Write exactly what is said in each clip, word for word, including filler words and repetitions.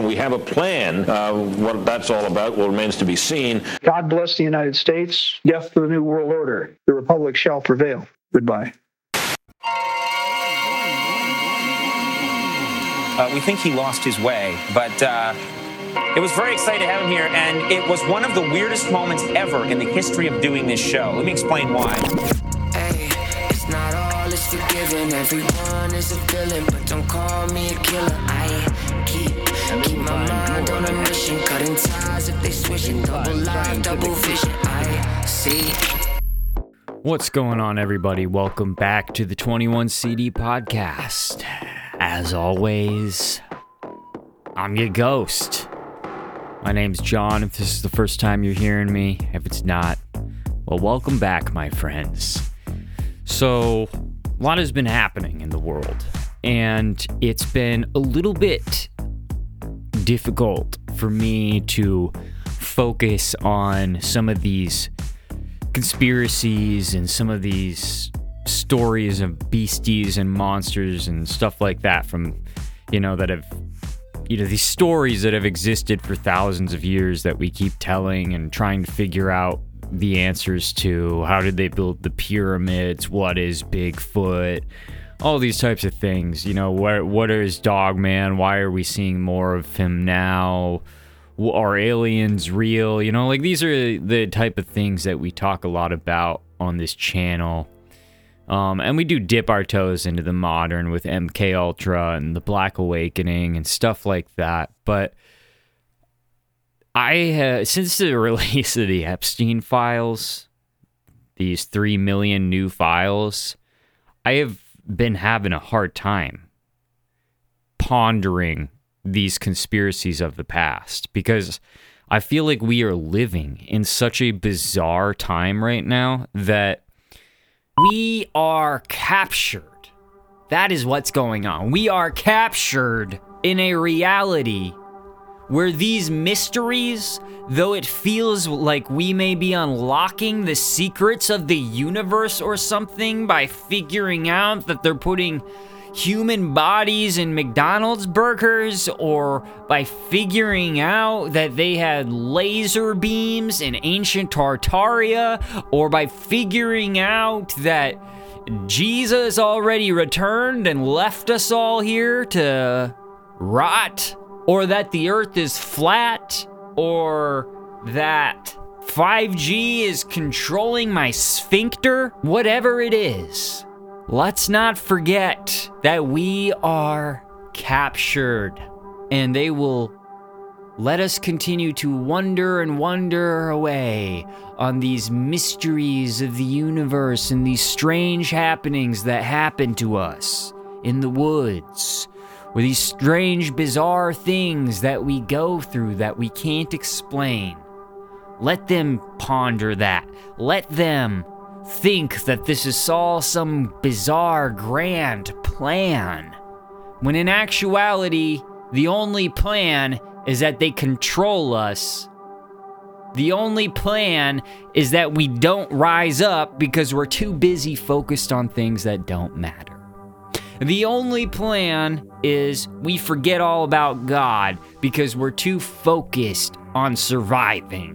We have a plan. Uh, what that's all about will remains to be seen. God bless the United States. Death to the New World Order. The Republic shall prevail. Goodbye. Uh, we think he lost his way, but uh, it was very exciting to have him here, and it was one of the weirdest moments ever in the history of doing this show. Let me explain why. Hey, it's not all is forgiven. Everyone is a villain, but don't call me a killer. I keep keep my mind on a mission, cutting ties if they switching. Double life, double vision. I see. What's going on, everybody? Welcome back to the twenty-one C D podcast. As always, I'm your ghost. My name's John, if this is the first time you're hearing me. If it's not, well, welcome back, my friends. So, a lot has been happening in the world, and it's been a little bit difficult for me to focus on some of these conspiracies and some of these stories of beasties and monsters and stuff like that from, you know, that have, you know, these stories that have existed for thousands of years that we keep telling and trying to figure out the answers to. How did they build the pyramids? What is Bigfoot? All these types of things. You know, what, what is Dogman? Why are we seeing more of him now? Are aliens real? You know, like these are the type of things that we talk a lot about on this channel. Um, and we do dip our toes into the modern with M K Ultra and the Black Awakening and stuff like that. But I have, since the release of the Epstein files, these three million new files, I have been having a hard time pondering these conspiracies of the past, because I feel like we are living in such a bizarre time right now that we are captured. That is what's going on. We are captured in a reality where these mysteries, though it feels like we may be unlocking the secrets of the universe or something by figuring out that they're putting human bodies in McDonald's burgers, or by figuring out that they had laser beams in ancient Tartaria, or by figuring out that Jesus already returned and left us all here to rot, or that the earth is flat, or that five G is controlling my sphincter. Whatever it is, let's not forget that we are captured, and they will let us continue to wonder and wonder away on these mysteries of the universe and these strange happenings that happen to us in the woods, or these strange, bizarre things that we go through that we can't explain. Let them ponder that. Let them think that this is all some bizarre, grand plan, when in actuality, the only plan is that they control us. The only plan is that we don't rise up because we're too busy focused on things that don't matter. The only plan is we forget all about God because we're too focused on surviving.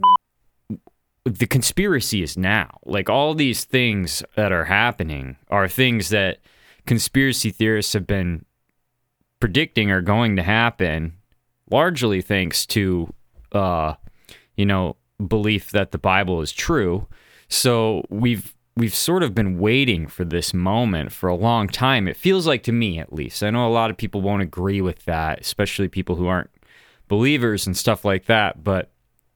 The conspiracy is now. Like, all these things that are happening are things that conspiracy theorists have been predicting are going to happen, largely thanks to, uh, you know, belief that the Bible is true. So we've we've sort of been waiting for this moment for a long time. It feels like, to me at least. I know a lot of people won't agree with that, especially people who aren't believers and stuff like that, but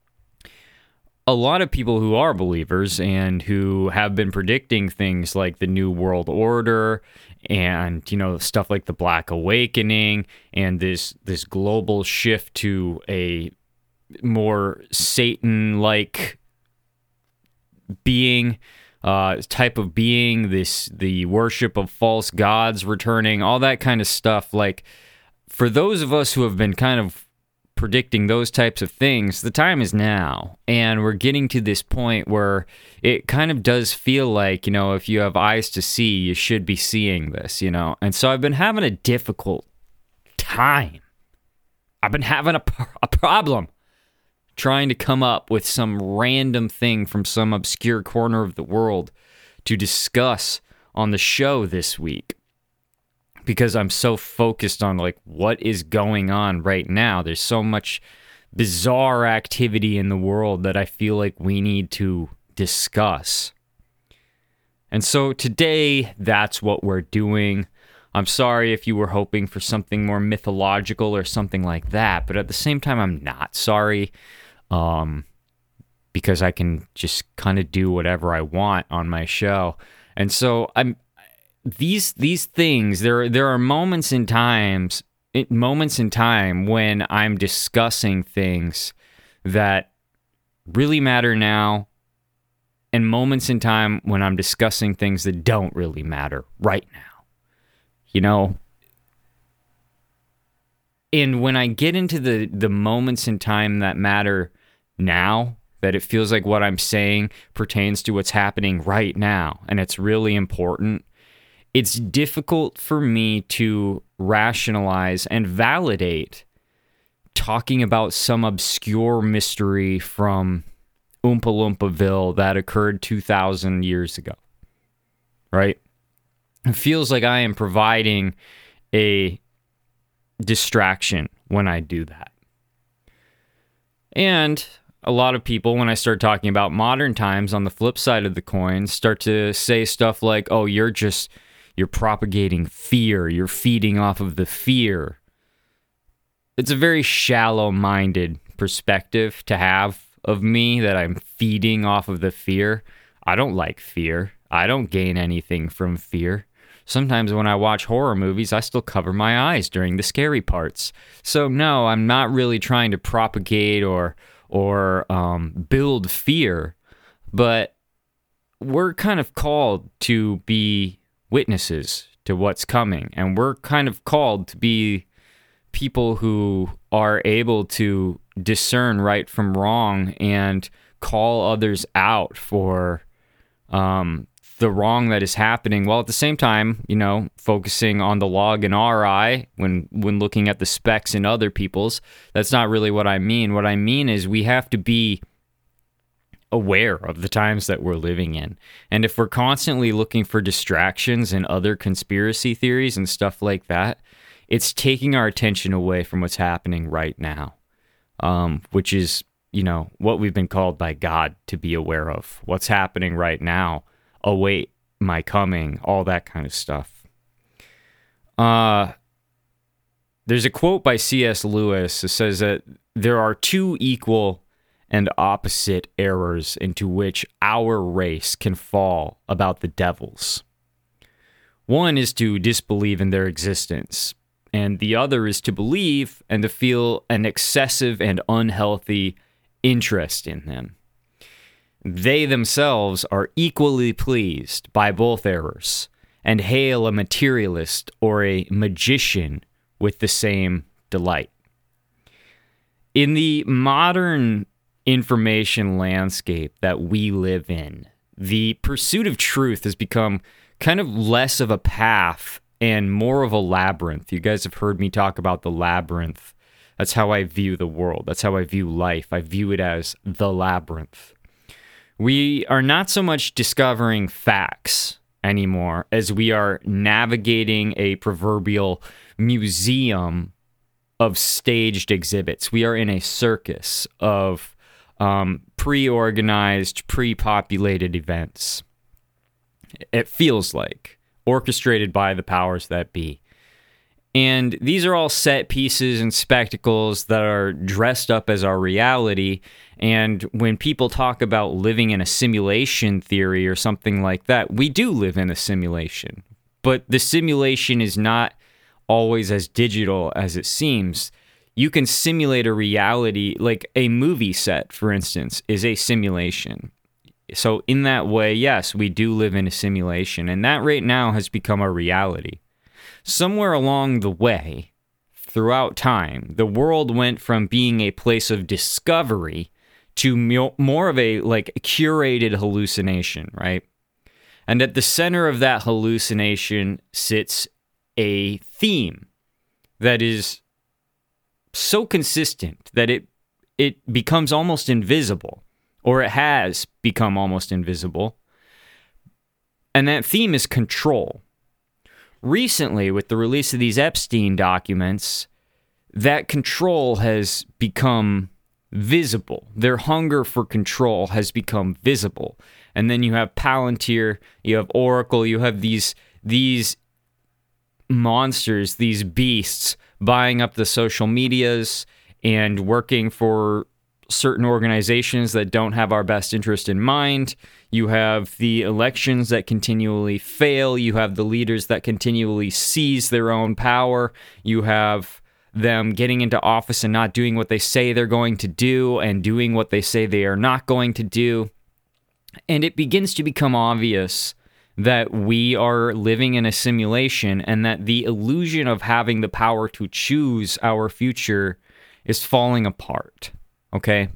a lot of people who are believers and who have been predicting things like the New World Order and, you know, stuff like the Black Awakening and this this global shift to a more Satan-like being, uh, type of being, this the worship of false gods returning, all that kind of stuff. Like, for those of us who have been kind of predicting those types of things, the time is now, and we're getting to this point where it kind of does feel like, you know, if you have eyes to see, you should be seeing this, you know. And so I've been having a difficult time I've been having a, a problem trying to come up with some random thing from some obscure corner of the world to discuss on the show this week, because I'm so focused on like what is going on right now. There's so much bizarre activity in the world that I feel like we need to discuss. And so today, that's what we're doing. I'm sorry if you were hoping for something more mythological or something like that, but at the same time, I'm not sorry, um, because I can just kind of do whatever I want on my show. And so I'm these these things. There there are moments in times moments in time when I'm discussing things that really matter now, and moments in time when I'm discussing things that don't really matter right now. You know, and when I get into the, the moments in time that matter now, that it feels like what I'm saying pertains to what's happening right now, and it's really important, it's difficult for me to rationalize and validate talking about some obscure mystery from Oompa Loompaville that occurred two thousand years ago, right? It feels like I am providing a distraction when I do that. And a lot of people, when I start talking about modern times on the flip side of the coin, start to say stuff like, oh, you're just, you're propagating fear. You're feeding off of the fear. It's a very shallow-minded perspective to have of me, that I'm feeding off of the fear. I don't like fear. I don't gain anything from fear. Sometimes when I watch horror movies, I still cover my eyes during the scary parts. So no, I'm not really trying to propagate or or um, build fear, but we're kind of called to be witnesses to what's coming, and we're kind of called to be people who are able to discern right from wrong and call others out for um, the wrong that is happening, while at the same time, you know, focusing on the log in our eye when when looking at the specks in other people's. That's not really what I mean. What I mean is we have to be aware of the times that we're living in. And if we're constantly looking for distractions and other conspiracy theories and stuff like that, it's taking our attention away from what's happening right now, um, which is, you know, what we've been called by God to be aware of. What's happening right now. Await my coming, all that kind of stuff. Uh, there's a quote by C S Lewis that says that there are two equal and opposite errors into which our race can fall about the devils. One is to disbelieve in their existence, and the other is to believe and to feel an excessive and unhealthy interest in them. They themselves are equally pleased by both errors and hail a materialist or a magician with the same delight. In the modern information landscape that we live in, the pursuit of truth has become kind of less of a path and more of a labyrinth. You guys have heard me talk about the labyrinth. That's how I view the world. That's how I view life. I view it as the labyrinth. We are not so much discovering facts anymore as we are navigating a proverbial museum of staged exhibits. We are in a circus of um, pre-organized, pre-populated events. It feels like, orchestrated by the powers that be. And these are all set pieces and spectacles that are dressed up as our reality. And when people talk about living in a simulation theory or something like that, we do live in a simulation. But the simulation is not always as digital as it seems. You can simulate a reality, like a movie set, for instance, is a simulation. So in that way, yes, we do live in a simulation. And that right now has become a reality. Somewhere along the way, throughout time, the world went from being a place of discovery to more of a like curated hallucination, right? And at the center of that hallucination sits a theme that is so consistent that it it becomes almost invisible, or it has become almost invisible. And that theme is control. Recently, with the release of these Epstein documents, that control has become visible. Their hunger for control has become visible. And then you have Palantir, you have Oracle, you have these these monsters, these beasts buying up the social medias and working for certain organizations that don't have our best interest in mind. You have the elections that continually fail. You have the leaders that continually seize their own power. You have them getting into office and not doing what they say they're going to do and doing what they say they are not going to do. And it begins to become obvious that we are living in a simulation and that the illusion of having the power to choose our future is falling apart. Okay?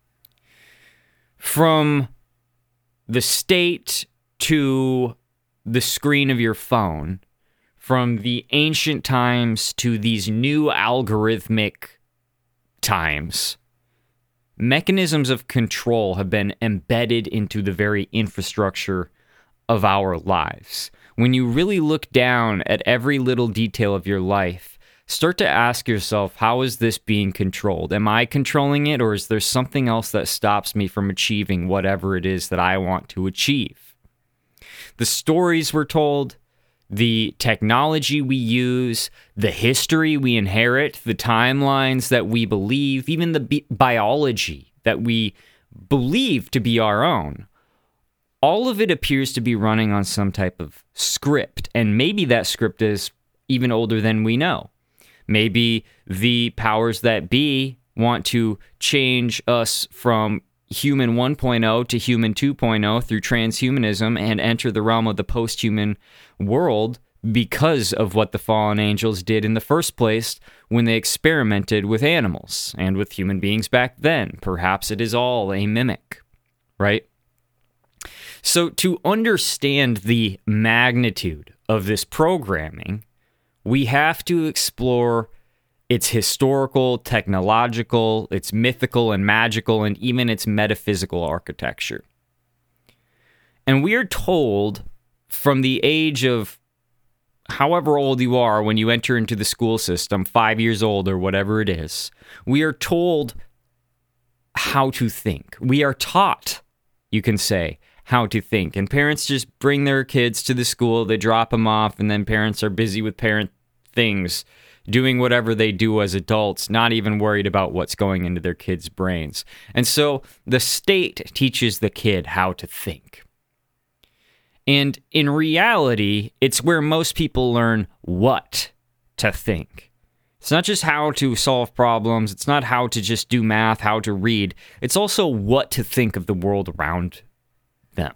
From the state to the screen of your phone, from the ancient times to these new algorithmic times, mechanisms of control have been embedded into the very infrastructure of our lives. When you really look down at every little detail of your life, start to ask yourself, how is this being controlled? Am I controlling it, or is there something else that stops me from achieving whatever it is that I want to achieve? The stories we're told, the technology we use, the history we inherit, the timelines that we believe, even the bi- biology that we believe to be our own, all of it appears to be running on some type of script. And maybe that script is even older than we know. Maybe the powers that be want to change us from human one point oh to human two point oh through transhumanism and enter the realm of the post-human world because of what the fallen angels did in the first place when they experimented with animals and with human beings back then. Perhaps it is all a mimic, right? So to understand the magnitude of this programming, we have to explore its historical, technological, its mythical and magical, and even its metaphysical architecture. And we are told from the age of however old you are when you enter into the school system, five years old or whatever it is, we are told how to think. We are taught, you can say, how to think. And parents just bring their kids to the school, they drop them off, and then parents are busy with parent things, doing whatever they do as adults, not even worried about what's going into their kids' brains. And so the state teaches the kid how to think. And in reality, it's where most people learn what to think. It's not just how to solve problems. It's not how to just do math, how to read. It's also what to think of the world around them.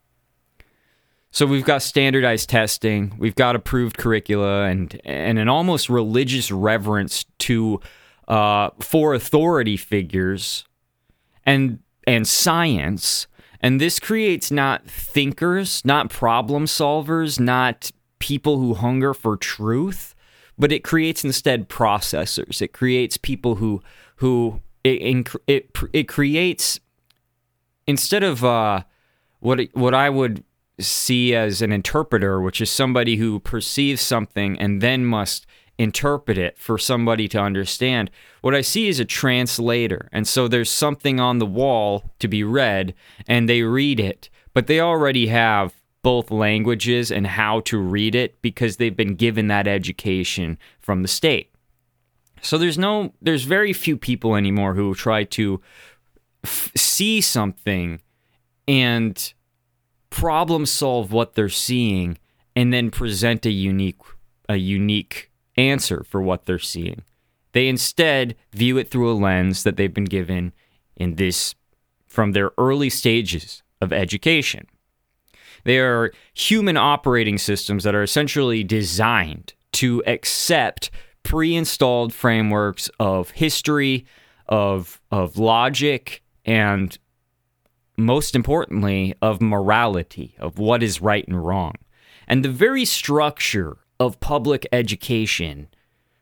So we've got standardized testing, we've got approved curricula, and and an almost religious reverence to uh, for authority figures and and science. And this creates not thinkers, not problem solvers, not people who hunger for truth, but it creates instead processors. It creates people who who it it it creates instead of uh, what what I would see as an interpreter, which is somebody who perceives something and then must interpret it for somebody to understand. What I see is a translator. And so there's something on the wall to be read, and they read it, but they already have both languages and how to read it because they've been given that education from the state. So there's no, there's very few people anymore who try to f- see something and problem solve what they're seeing and then present a unique a unique answer for what they're seeing. They instead view it through a lens that they've been given in this from their early stages of education. They are human operating systems that are essentially designed to accept pre-installed frameworks of history, of of logic, and most importantly, of morality, of what is right and wrong. And the very structure of public education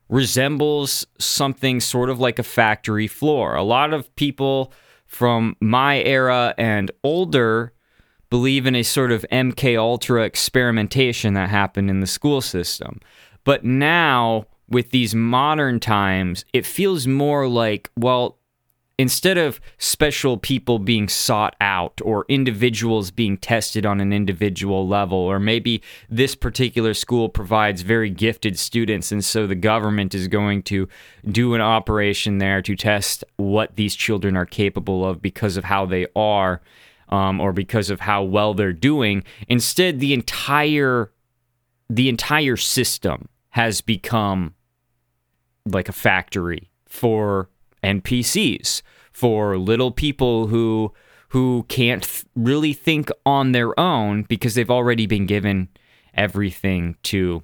resembles something sort of like a factory floor. A lot of people from my era and older believe in a sort of M K Ultra experimentation that happened in the school system. But now, with these modern times, it feels more like, well, instead of special people being sought out or individuals being tested on an individual level, or maybe this particular school provides very gifted students, and so the government is going to do an operation there to test what these children are capable of because of how they are, um, or because of how well they're doing. Instead, the entire the entire system has become like a factory for N P Cs, for little people who who can't th- really think on their own because they've already been given everything to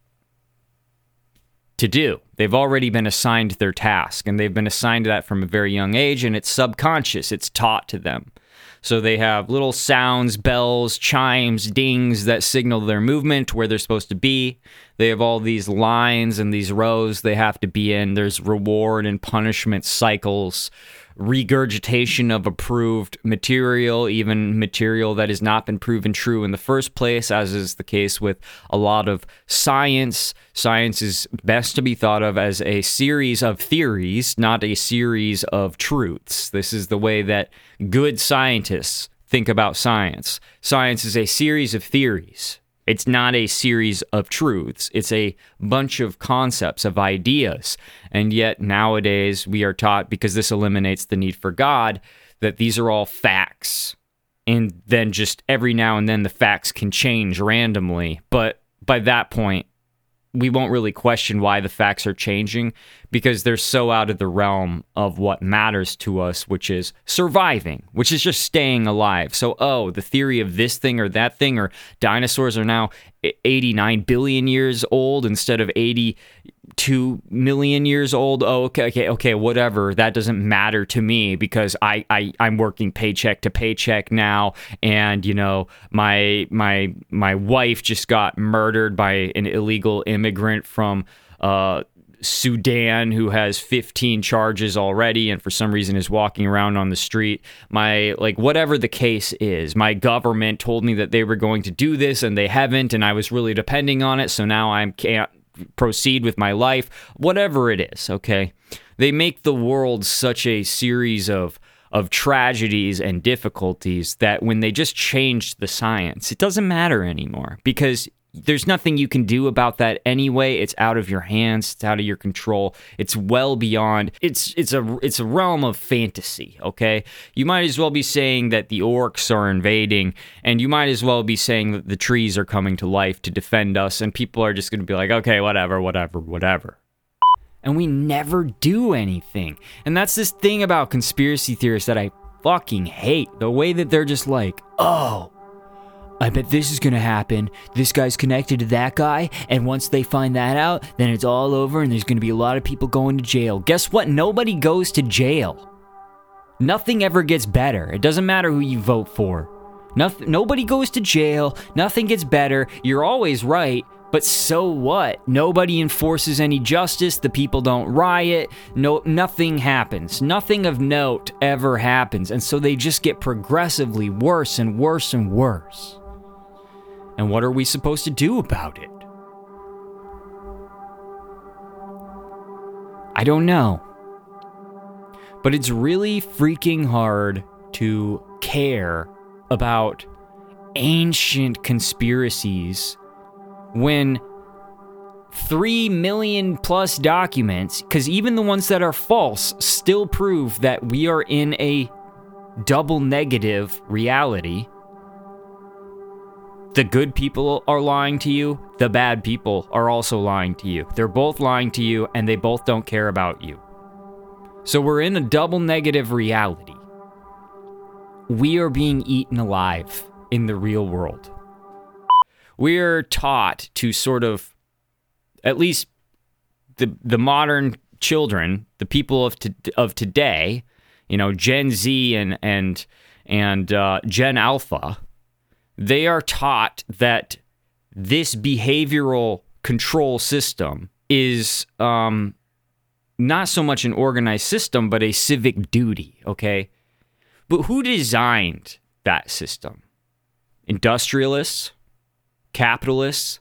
to do. They've already been assigned their task, and they've been assigned that from a very young age, and it's subconscious. It's taught to them. So they have little sounds, bells, chimes, dings that signal their movement, where they're supposed to be. They have all these lines and these rows they have to be in. There's reward and punishment cycles, regurgitation of approved material, even material that has not been proven true in the first place, as is the case with a lot of science. Science is best to be thought of as a series of theories, not a series of truths. This is the way that good scientists think about science. Science is a series of theories. It's not a series of truths. It's a bunch of concepts, of ideas. And yet nowadays we are taught, because this eliminates the need for God, that these are all facts. And then just every now and then the facts can change randomly. But by that point, we won't really question why the facts are changing, because they're so out of the realm of what matters to us, which is surviving, which is just staying alive. So, oh, the theory of this thing or that thing, or dinosaurs are now eighty-nine billion years old instead of eighty-two million years old. Oh, okay, okay, okay, whatever. That doesn't matter to me because I, I, I'm working paycheck to paycheck now. And, you know, my, my, my wife just got murdered by an illegal immigrant from, uh, Sudan, who has fifteen charges already and for some reason is walking around on the street. My, like, whatever the case is, my government told me that they were going to do this and they haven't, and I was really depending on it, so now I can't proceed with my life. Whatever it is, okay? They make the world such a series of of tragedies and difficulties that when they just changed the science, it doesn't matter anymore, because there's nothing you can do about that anyway. It's out of your hands. It's out of your control. It's well beyond. It's it's a it's a realm of fantasy. Okay, you might as well be saying that the orcs are invading, and you might as well be saying that the trees are coming to life to defend us. And people are just going to be like, okay, whatever, whatever, whatever. And we never do anything. And that's this thing about conspiracy theorists that I fucking hate. The way that they're just like, oh, I bet this is going to happen. This guy's connected to that guy, and once they find that out, then it's all over, and there's going to be a lot of people going to jail. Guess what? Nobody goes to jail. Nothing ever gets better. It doesn't matter who you vote for. Nothing, nobody goes to jail. Nothing gets better. You're always right, but so what? Nobody enforces any justice. The people don't riot. No, nothing happens. Nothing of note ever happens, and so they just get progressively worse and worse and worse. And what are we supposed to do about it? I don't know. But it's really freaking hard to care about ancient conspiracies when three million plus documents, because even the ones that are false still prove that we are in a double negative reality. The good people are lying to you. The bad people are also lying to you. They're both lying to you, and they both don't care about you. So we're in a double negative reality. We are being eaten alive in the real world. We're taught to sort of, at least the the modern children, the people of to, of today, you know, Gen Z and and and uh, Gen Alpha, they are taught that this behavioral control system is um, not so much an organized system, but a civic duty, okay? But who designed that system? Industrialists? Capitalists?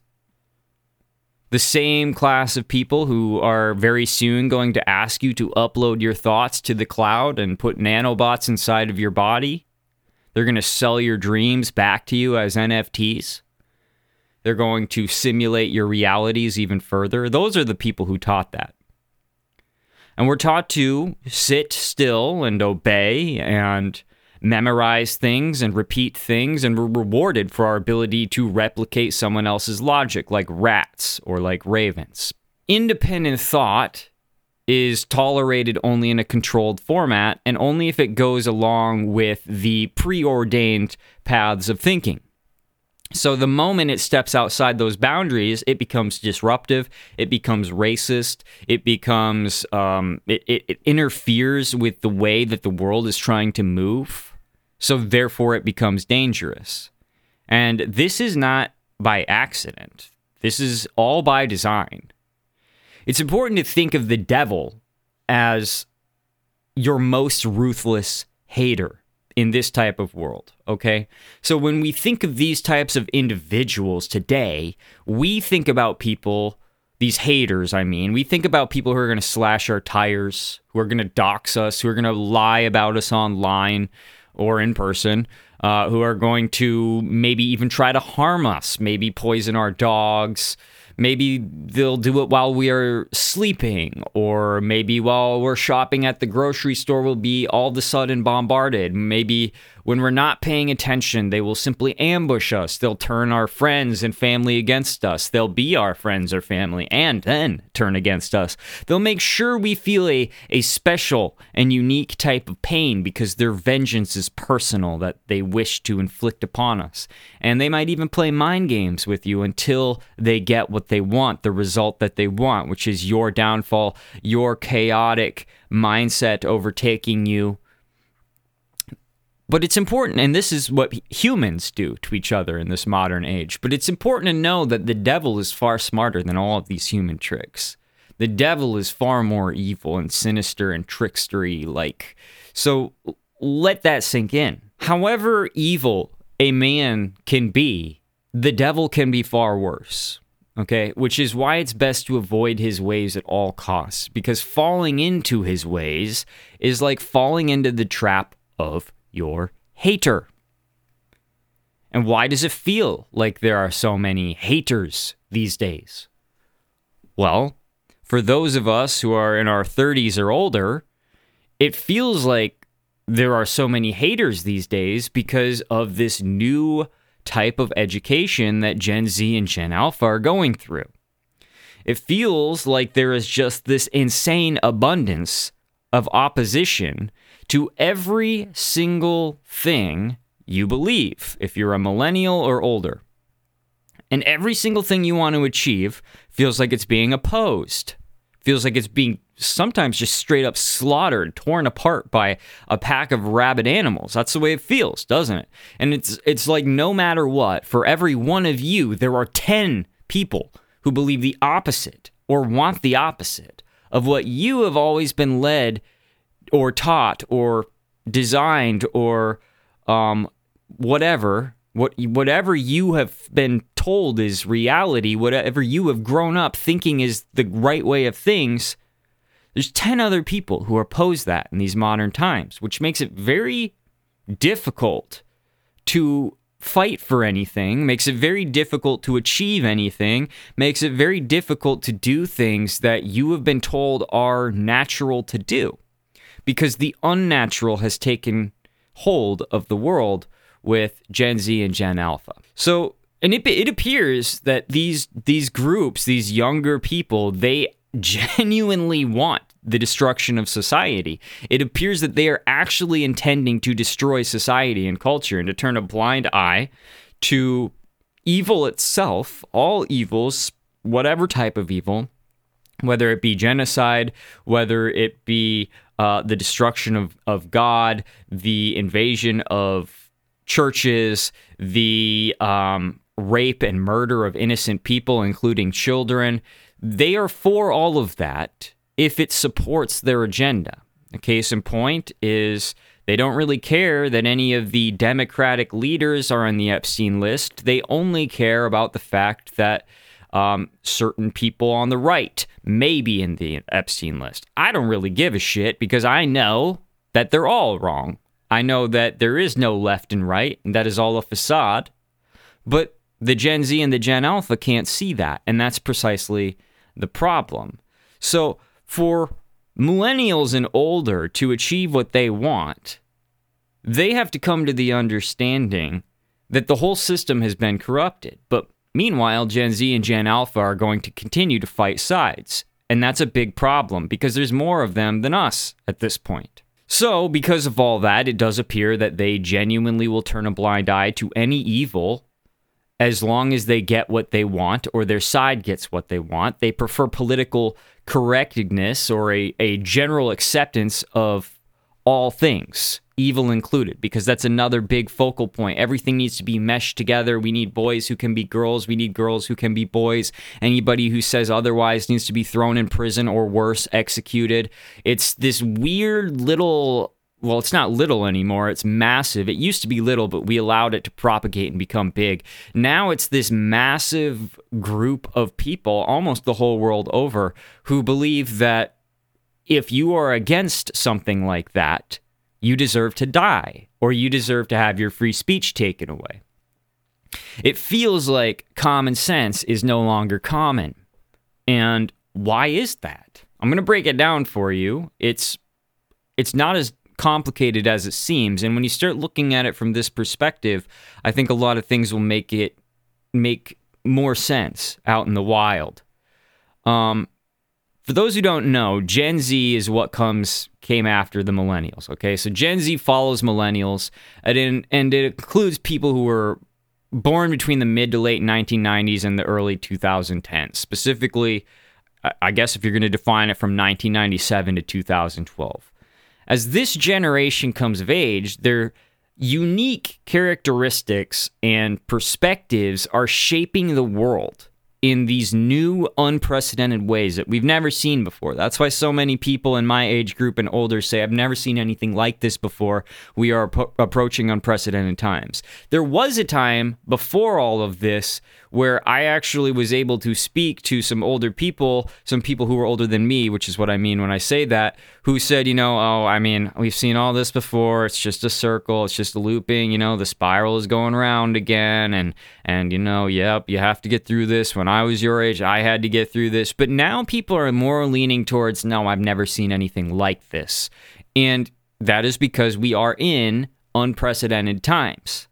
The same class of people who are very soon going to ask you to upload your thoughts to the cloud and put nanobots inside of your body? They're going to sell your dreams back to you as N F Ts? They're going to simulate your realities even further? Those are the people who taught that. And we're taught to sit still and obey and memorize things and repeat things, and we're rewarded for our ability to replicate someone else's logic, like rats or like ravens. Independent thought is tolerated only in a controlled format, and only if it goes along with the preordained paths of thinking. So the moment it steps outside those boundaries, it becomes disruptive, it becomes racist, it becomes, um, it, it, it interferes with the way that the world is trying to move. So therefore it becomes dangerous. And this is not by accident. This is all by design. It's important to think of the devil as your most ruthless hater in this type of world, okay? So when we think of these types of individuals today, we think about people, these haters, I mean, we think about people who are going to slash our tires, who are going to dox us, who are going to lie about us online or in person, uh, who are going to maybe even try to harm us, maybe poison our dogs. Maybe they'll do it while we are sleeping, or maybe while we're shopping at the grocery store, we'll be all of a sudden bombarded. Maybe when we're not paying attention, they will simply ambush us. They'll turn our friends and family against us. They'll be our friends or family and then turn against us. They'll make sure we feel a, a special and unique type of pain because their vengeance is personal that they wish to inflict upon us. And they might even play mind games with you until they get what they want, the result that they want, which is your downfall, your chaotic mindset overtaking you. But it's important, and this is what humans do to each other in this modern age, but it's important to know that the devil is far smarter than all of these human tricks. The devil is far more evil and sinister and trickstery-like. So let that sink in. However evil a man can be, the devil can be far worse. Okay, which is why it's best to avoid his ways at all costs, because falling into his ways is like falling into the trap of your hater. And why does it feel like there are so many haters these days? Well, for those of us who are in our thirties or older, it feels like there are so many haters these days because of this new type of education that Gen Z and Gen Alpha are going through. It feels like there is just this insane abundance of opposition to every single thing you believe, if you're a millennial or older. And every single thing you want to achieve feels like it's being opposed. Feels like it's being sometimes just straight up slaughtered, torn apart by a pack of rabid animals. That's the way it feels, doesn't it? And it's it's like no matter what, for every one of you, there are ten people who believe the opposite or want the opposite of what you have always been led or taught or designed or um, whatever, what whatever you have been told is reality, whatever you have grown up thinking is the right way of things. There's ten other people who oppose that in these modern times, which makes it very difficult to fight for anything, makes it very difficult to achieve anything, makes it very difficult to do things that you have been told are natural to do, because the unnatural has taken hold of the world with Gen Z and Gen Alpha. So, and it, it appears that these these groups, these younger people, they genuinely want the destruction of society. It appears that they are actually intending to destroy society and culture and to turn a blind eye to evil itself, all evils, whatever type of evil, whether it be genocide, whether it be uh, the destruction of, of God, the invasion of churches, the um, rape and murder of innocent people, including children. They are for all of that if it supports their agenda. A case in point is they don't really care that any of the Democratic leaders are on the Epstein list. They only care about the fact that um, certain people on the right may be in the Epstein list. I don't really give a shit because I know that they're all wrong. I know that there is no left and right, and that is all a facade. But the Gen Z and the Gen Alpha can't see that, and that's precisely the problem. So for millennials and older to achieve what they want, they have to come to the understanding that the whole system has been corrupted. But meanwhile, Gen Z and Gen Alpha are going to continue to fight sides. And that's a big problem because there's more of them than us at this point. So because of all that, it does appear that they genuinely will turn a blind eye to any evil as long as they get what they want or their side gets what they want. They prefer political correctness or a, a general acceptance of all things, evil included, because that's another big focal point. Everything needs to be meshed together. We need boys who can be girls. We need girls who can be boys. Anybody who says otherwise needs to be thrown in prison or worse, executed. It's this weird little... Well, it's not little anymore. It's massive. It used to be little, but we allowed it to propagate and become big. Now it's this massive group of people, almost the whole world over, who believe that if you are against something like that, you deserve to die, or you deserve to have your free speech taken away. It feels like common sense is no longer common. And why is that? I'm going to break it down for you. It's it's not as complicated as it seems, and when you start looking at it from this perspective, I think a lot of things will make it make more sense out in the wild. Um, for those who don't know, Gen Z is what comes came after the millennials. Okay, so Gen Z follows millennials, and in, and it includes people who were born between the mid to late nineteen nineties and the early twenty tens. Specifically, I guess if you're going to define it from nineteen ninety-seven to two thousand twelve. As this generation comes of age, their unique characteristics and perspectives are shaping the world in these new, unprecedented ways that we've never seen before. That's why so many people in my age group and older say, I've never seen anything like this before. We are po- approaching unprecedented times. There was a time before all of this where I actually was able to speak to some older people, some people who were older than me, which is what I mean when I say that, who said, you know, oh, I mean, we've seen all this before. It's just a circle. It's just a looping. You know, the spiral is going around again. And, and you know, yep, you have to get through this. When I was your age, I had to get through this. But now people are more leaning towards, no, I've never seen anything like this. And that is because we are in unprecedented times.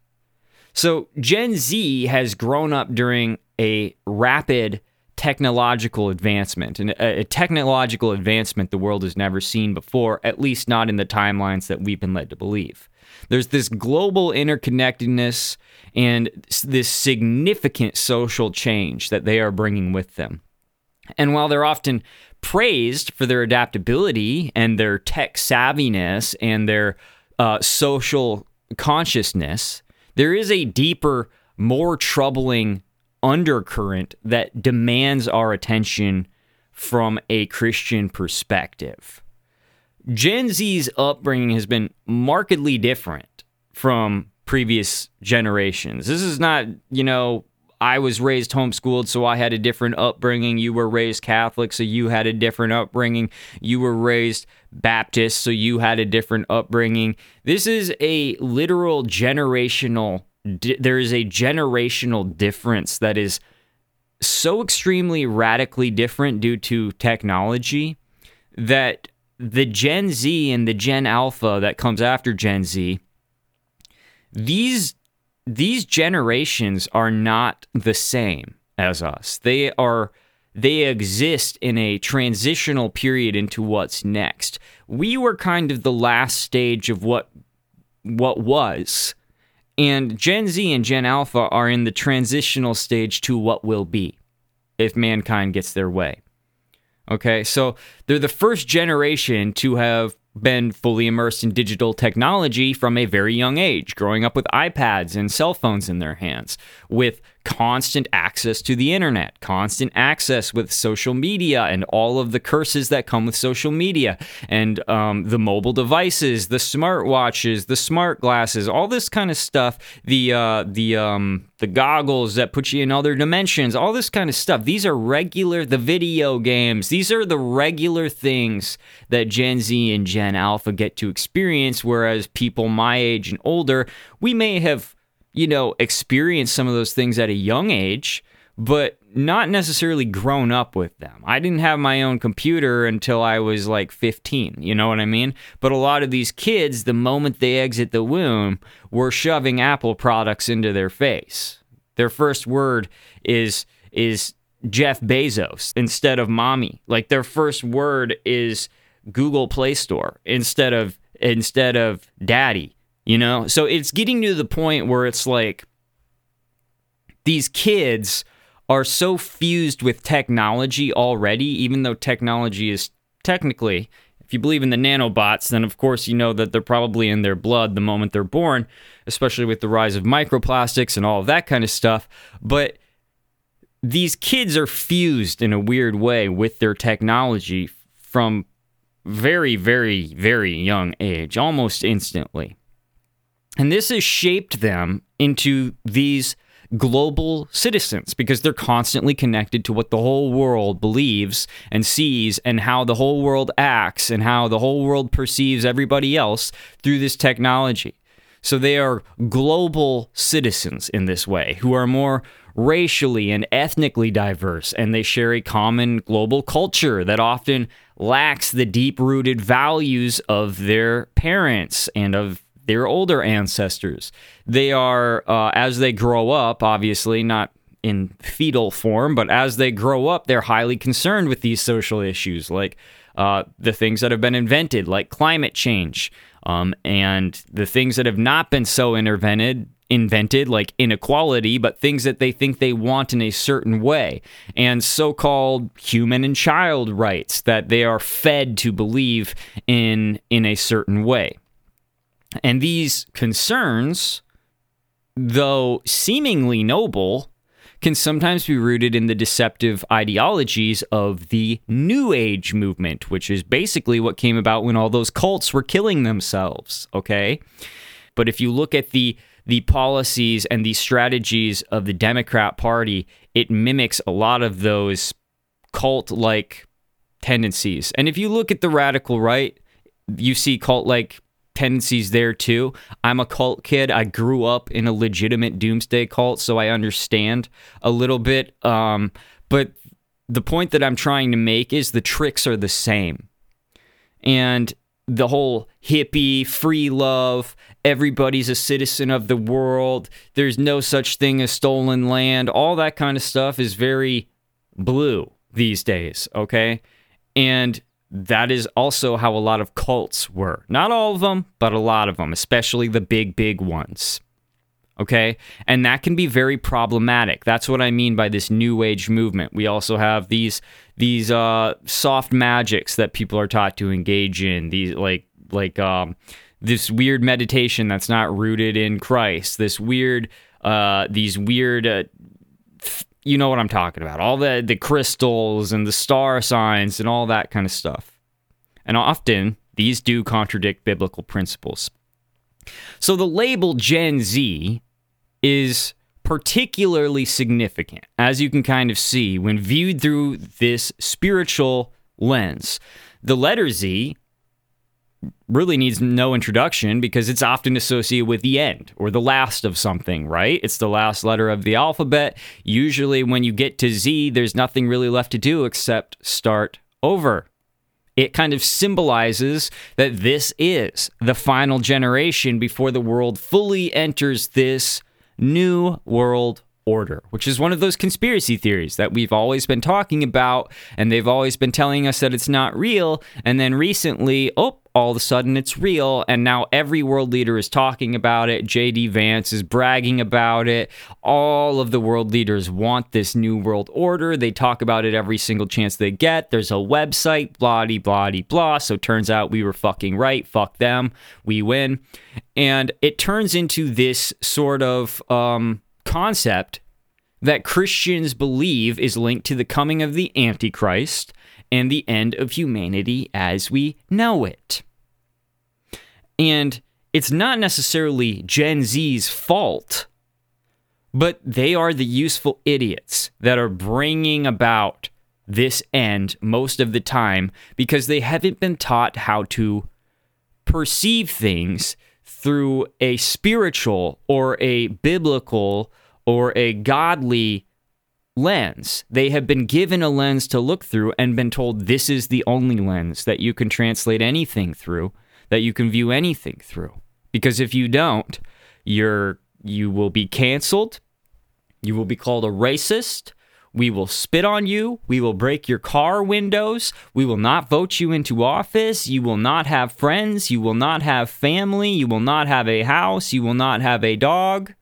So Gen Z has grown up during a rapid technological advancement, and a, a technological advancement the world has never seen before, at least not in the timelines that we've been led to believe. There's this global interconnectedness and this significant social change that they are bringing with them. And while they're often praised for their adaptability and their tech savviness and their uh, social consciousness, there is a deeper, more troubling undercurrent that demands our attention from a Christian perspective. Gen Z's upbringing has been markedly different from previous generations. This is not, you know, I was raised homeschooled, so I had a different upbringing. You were raised Catholic, so you had a different upbringing. You were raised Baptist, so you had a different upbringing. This is a literal generational, di- there is a generational difference that is so extremely radically different due to technology that the Gen Z and the Gen Alpha that comes after Gen Z, these These generations are not the same as us. They are, they exist in a transitional period into what's next. We were kind of the last stage of what, what was, and Gen Z and Gen Alpha are in the transitional stage to what will be, if mankind gets their way. Okay, so they're the first generation to have been fully immersed in digital technology from a very young age, growing up with iPads and cell phones in their hands, with constant access to the internet, constant access with social media and all of the curses that come with social media, and um, the mobile devices, the smartwatches, the smart glasses, all this kind of stuff, the uh, the um, the goggles that put you in other dimensions, all this kind of stuff. These are regular, the video games, these are the regular things that Gen Z and Gen Alpha get to experience, whereas people my age and older, we may have, you know, experienced some of those things at a young age, but not necessarily grown up with them. I didn't have my own computer until I was like fifteen, you know what I mean? But a lot of these kids, the moment they exit the womb, were shoving Apple products into their face. Their first word is is Jeff Bezos instead of mommy. Like their first word is Google Play Store instead of instead of daddy. You know, so it's getting to the point where it's like these kids are so fused with technology already, even though technology is technically, if you believe in the nanobots, then of course you know that they're probably in their blood the moment they're born, especially with the rise of microplastics and all of that kind of stuff. But these kids are fused in a weird way with their technology from very, very, very young age, almost instantly. And this has shaped them into these global citizens because they're constantly connected to what the whole world believes and sees and how the whole world acts and how the whole world perceives everybody else through this technology. So they are global citizens in this way who are more racially and ethnically diverse, and they share a common global culture that often lacks the deep-rooted values of their parents and of their older ancestors. They are, uh, as they grow up, obviously not in fetal form, but as they grow up, they're highly concerned with these social issues, like uh, the things that have been invented, like climate change, um, and the things that have not been so invented, invented, like inequality, but things that they think they want in a certain way, and so-called human and child rights that they are fed to believe in in a certain way. And these concerns, though seemingly noble, can sometimes be rooted in the deceptive ideologies of the New Age movement, which is basically what came about when all those cults were killing themselves, okay? But if you look at the the policies and the strategies of the Democrat Party, it mimics a lot of those cult-like tendencies. And if you look at the radical right, you see cult-like tendencies there too. I'm a cult kid. I grew up in a legitimate doomsday cult, so I understand a little bit. Um, but the point that I'm trying to make is the tricks are the same. And the whole hippie, free love, everybody's a citizen of the world, there's no such thing as stolen land, all that kind of stuff is very blue these days, okay? And that is also how a lot of cults were. Not all of them, but a lot of them, especially the big, big ones. Okay? And that can be very problematic. That's what I mean by this New Age movement. We also have these these uh, soft magics that people are taught to engage in. These like like um, this weird meditation that's not rooted in Christ. This weird uh, these weird. Uh, You know what I'm talking about. All the, the crystals and the star signs and all that kind of stuff. And often, these do contradict biblical principles. So the label Gen Z is particularly significant, as you can kind of see when viewed through this spiritual lens. The letter Z really needs no introduction because it's often associated with the end or the last of something, right? It's the last letter of the alphabet. Usually when you get to Z, there's nothing really left to do except start over. It kind of symbolizes that this is the final generation before the world fully enters this new world Order, which is one of those conspiracy theories that we've always been talking about, and they've always been telling us that it's not real, and then recently, oh, all of a sudden it's real, and now every world leader is talking about it. J D Vance is bragging about it. All of the world leaders want this new world order. They talk about it every single chance they get. There's a website, blah-de, blah-de, blah. So it turns out we were fucking right. Fuck them. We win. And it turns into this sort of um, concept that Christians believe is linked to the coming of the Antichrist and the end of humanity as we know it. And it's not necessarily Gen Z's fault, but they are the useful idiots that are bringing about this end most of the time because they haven't been taught how to perceive things through a spiritual or a biblical or a godly lens. They have been given a lens to look through and been told this is the only lens that you can translate anything through, that you can view anything through. Because if you don't, you're you will be canceled, you will be called a racist, we will spit on you, we will break your car windows, we will not vote you into office, you will not have friends, you will not have family, you will not have a house, you will not have a dog.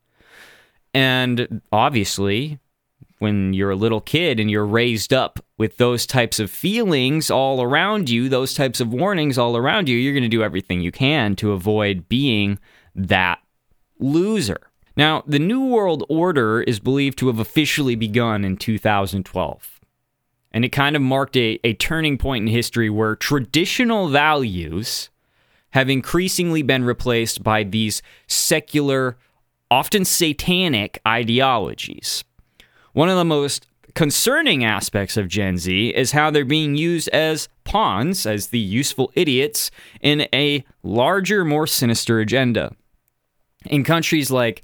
And obviously, when you're a little kid and you're raised up with those types of feelings all around you, those types of warnings all around you, you're going to do everything you can to avoid being that loser. Now, the New World Order is believed to have officially begun in two thousand twelve. And it kind of marked a, a turning point in history where traditional values have increasingly been replaced by these secular, often satanic ideologies. One of the most concerning aspects of Gen Z is how they're being used as pawns, as the useful idiots, in a larger, more sinister agenda. In countries like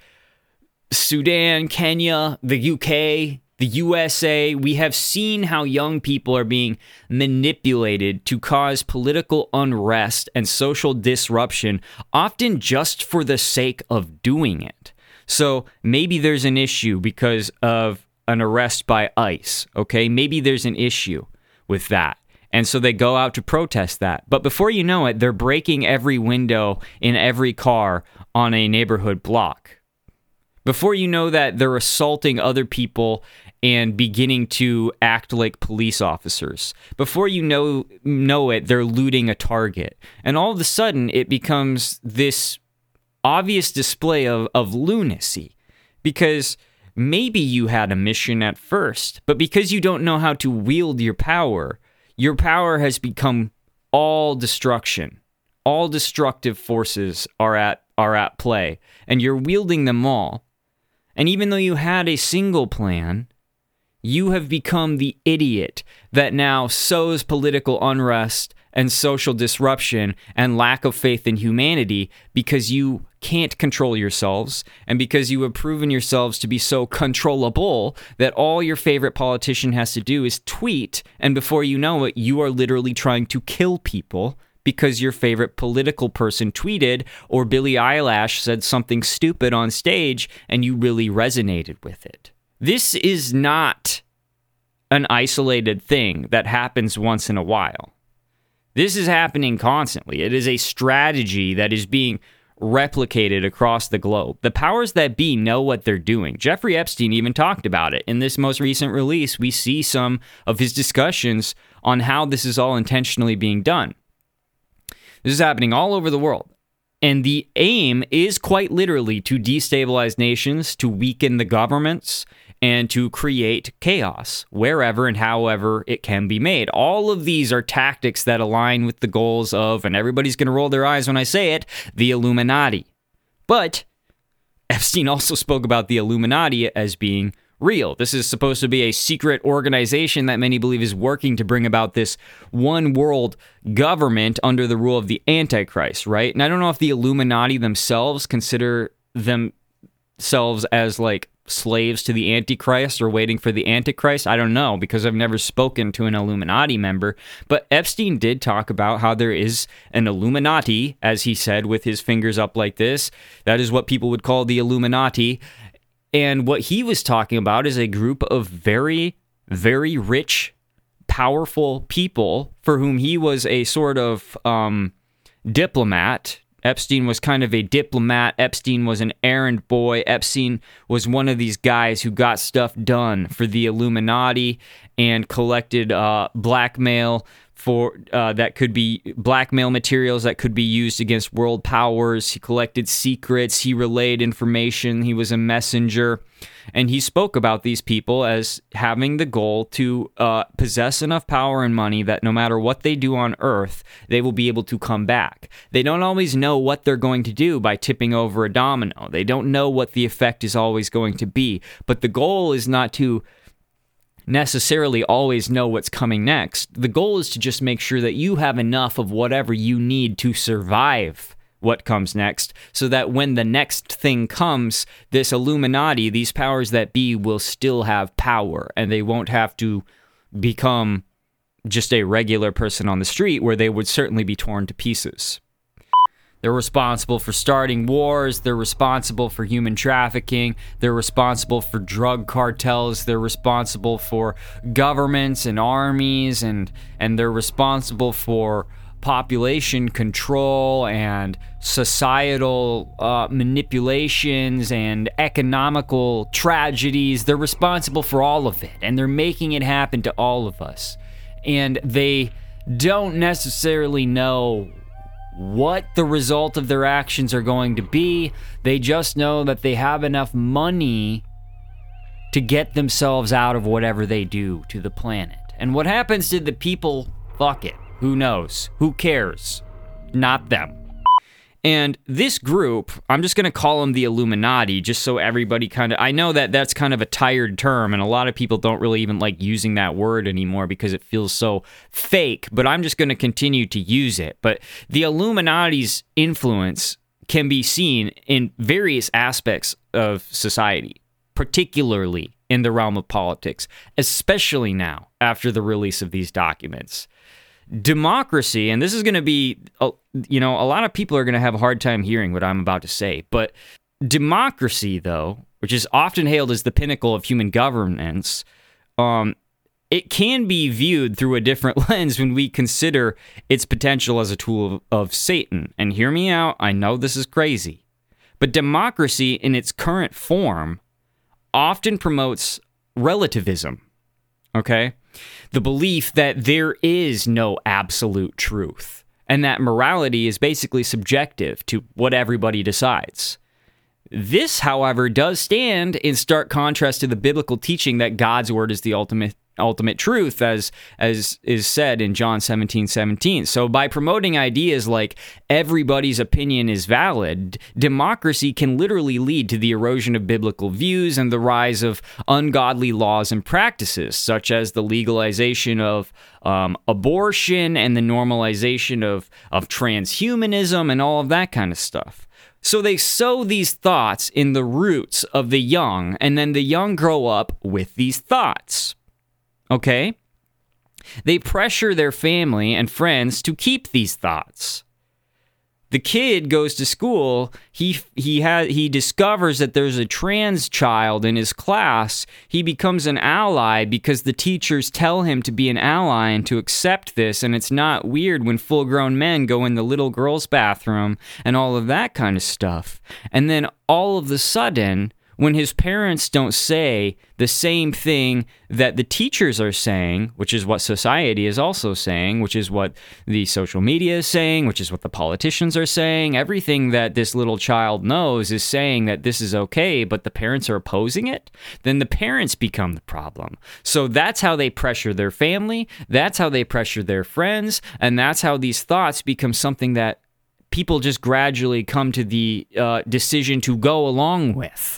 Sudan, Kenya, the U K, the U S A, we have seen how young people are being manipulated to cause political unrest and social disruption, often just for the sake of doing it. So maybe there's an issue because of an arrest by ICE, okay? Maybe there's an issue with that. And so they go out to protest that. But before you know it, they're breaking every window in every car on a neighborhood block. Before you know that, they're assaulting other people and beginning to act like police officers. Before you know know it, they're looting a Target. And all of a sudden, it becomes this obvious display of, of lunacy. Because maybe you had a mission at first, but because you don't know how to wield your power, your power has become all destruction. All destructive forces are at are at play, and you're wielding them all. And even though you had a single plan, you have become the idiot that now sows political unrest and social disruption and lack of faith in humanity because you can't control yourselves and because you have proven yourselves to be so controllable that all your favorite politician has to do is tweet, and before you know it, you are literally trying to kill people because your favorite political person tweeted or Billie Eilish said something stupid on stage and you really resonated with it. This is not an isolated thing that happens once in a while. This is happening constantly. It is a strategy that is being replicated across the globe. The powers that be know what they're doing. Jeffrey Epstein even talked about it. In this most recent release, we see some of his discussions on how this is all intentionally being done. This is happening all over the world. And the aim is quite literally to destabilize nations, to weaken the governments, and to create chaos wherever and however it can be made. All of these are tactics that align with the goals of, and everybody's going to roll their eyes when I say it, the Illuminati. But Epstein also spoke about the Illuminati as being real. This is supposed to be a secret organization that many believe is working to bring about this one world government under the rule of the Antichrist, right? And I don't know if the Illuminati themselves consider themselves as like slaves to the Antichrist or waiting for the Antichrist. I don't know, because I've never spoken to an Illuminati member. But Epstein did talk about how there is an Illuminati, as he said, with his fingers up like this. That is what people would call the Illuminati. And what he was talking about is a group of very, very rich, powerful people for whom he was a sort of um, diplomat. Epstein was kind of a diplomat. Epstein was an errand boy. Epstein was one of these guys who got stuff done for the Illuminati and collected uh, blackmail for uh, that could be blackmail materials that could be used against world powers. He collected secrets. He relayed information. He was a messenger. And he spoke about these people as having the goal to uh, possess enough power and money that no matter what they do on Earth, they will be able to come back. They don't always know what they're going to do by tipping over a domino. They don't know what the effect is always going to be. But the goal is not to necessarily always know what's coming next. The goal is to just make sure that you have enough of whatever you need to survive what comes next, so that when the next thing comes, this Illuminati, these powers that be, will still have power, and they won't have to become just a regular person on the street, where they would certainly be torn to pieces. They're responsible for starting wars. They're responsible for human trafficking. They're responsible for drug cartels. They're responsible for governments and armies, and and they're responsible for population control and societal uh, manipulations and economical tragedies. They're responsible for all of it, and they're making it happen to all of us. And they don't necessarily know what the result of their actions are going to be. They just know that they have enough money to get themselves out of whatever they do to the planet. And what happens to the people? Fuck it. Who knows? Who cares? Not them. And this group, I'm just going to call them the Illuminati, just so everybody kind of... I know that that's kind of a tired term, and a lot of people don't really even like using that word anymore because it feels so fake, but I'm just going to continue to use it. But the Illuminati's influence can be seen in various aspects of society, particularly in the realm of politics, especially now after the release of these documents. Democracy, and this is going to be, you know, a lot of people are going to have a hard time hearing what I'm about to say, but democracy, though, which is often hailed as the pinnacle of human governance, um, it can be viewed through a different lens when we consider its potential as a tool of, of Satan. And hear me out, I know this is crazy, but democracy in its current form often promotes relativism, okay? The belief that there is no absolute truth, and that morality is basically subjective to what everybody decides. This, however, does stand in stark contrast to the biblical teaching that God's word is the ultimate ultimate truth, as as is said in John seventeen seventeen. So by promoting ideas like everybody's opinion is valid, democracy can literally lead to the erosion of biblical views and the rise of ungodly laws and practices, such as the legalization of um, abortion and the normalization of, of transhumanism and all of that kind of stuff. So they sow these thoughts in the roots of the young, and then the young grow up with these thoughts. Okay? They pressure their family and friends to keep these thoughts. The kid goes to school, he he ha- he discovers that there's a trans child in his class. He becomes an ally because the teachers tell him to be an ally and to accept this, and it's not weird when full-grown men go in the little girl's bathroom and all of that kind of stuff. And then all of a sudden, when his parents don't say the same thing that the teachers are saying, which is what society is also saying, which is what the social media is saying, which is what the politicians are saying, everything that this little child knows is saying that this is okay, but the parents are opposing it, then the parents become the problem. So that's how they pressure their family, that's how they pressure their friends, and that's how these thoughts become something that people just gradually come to the uh, decision to go along with.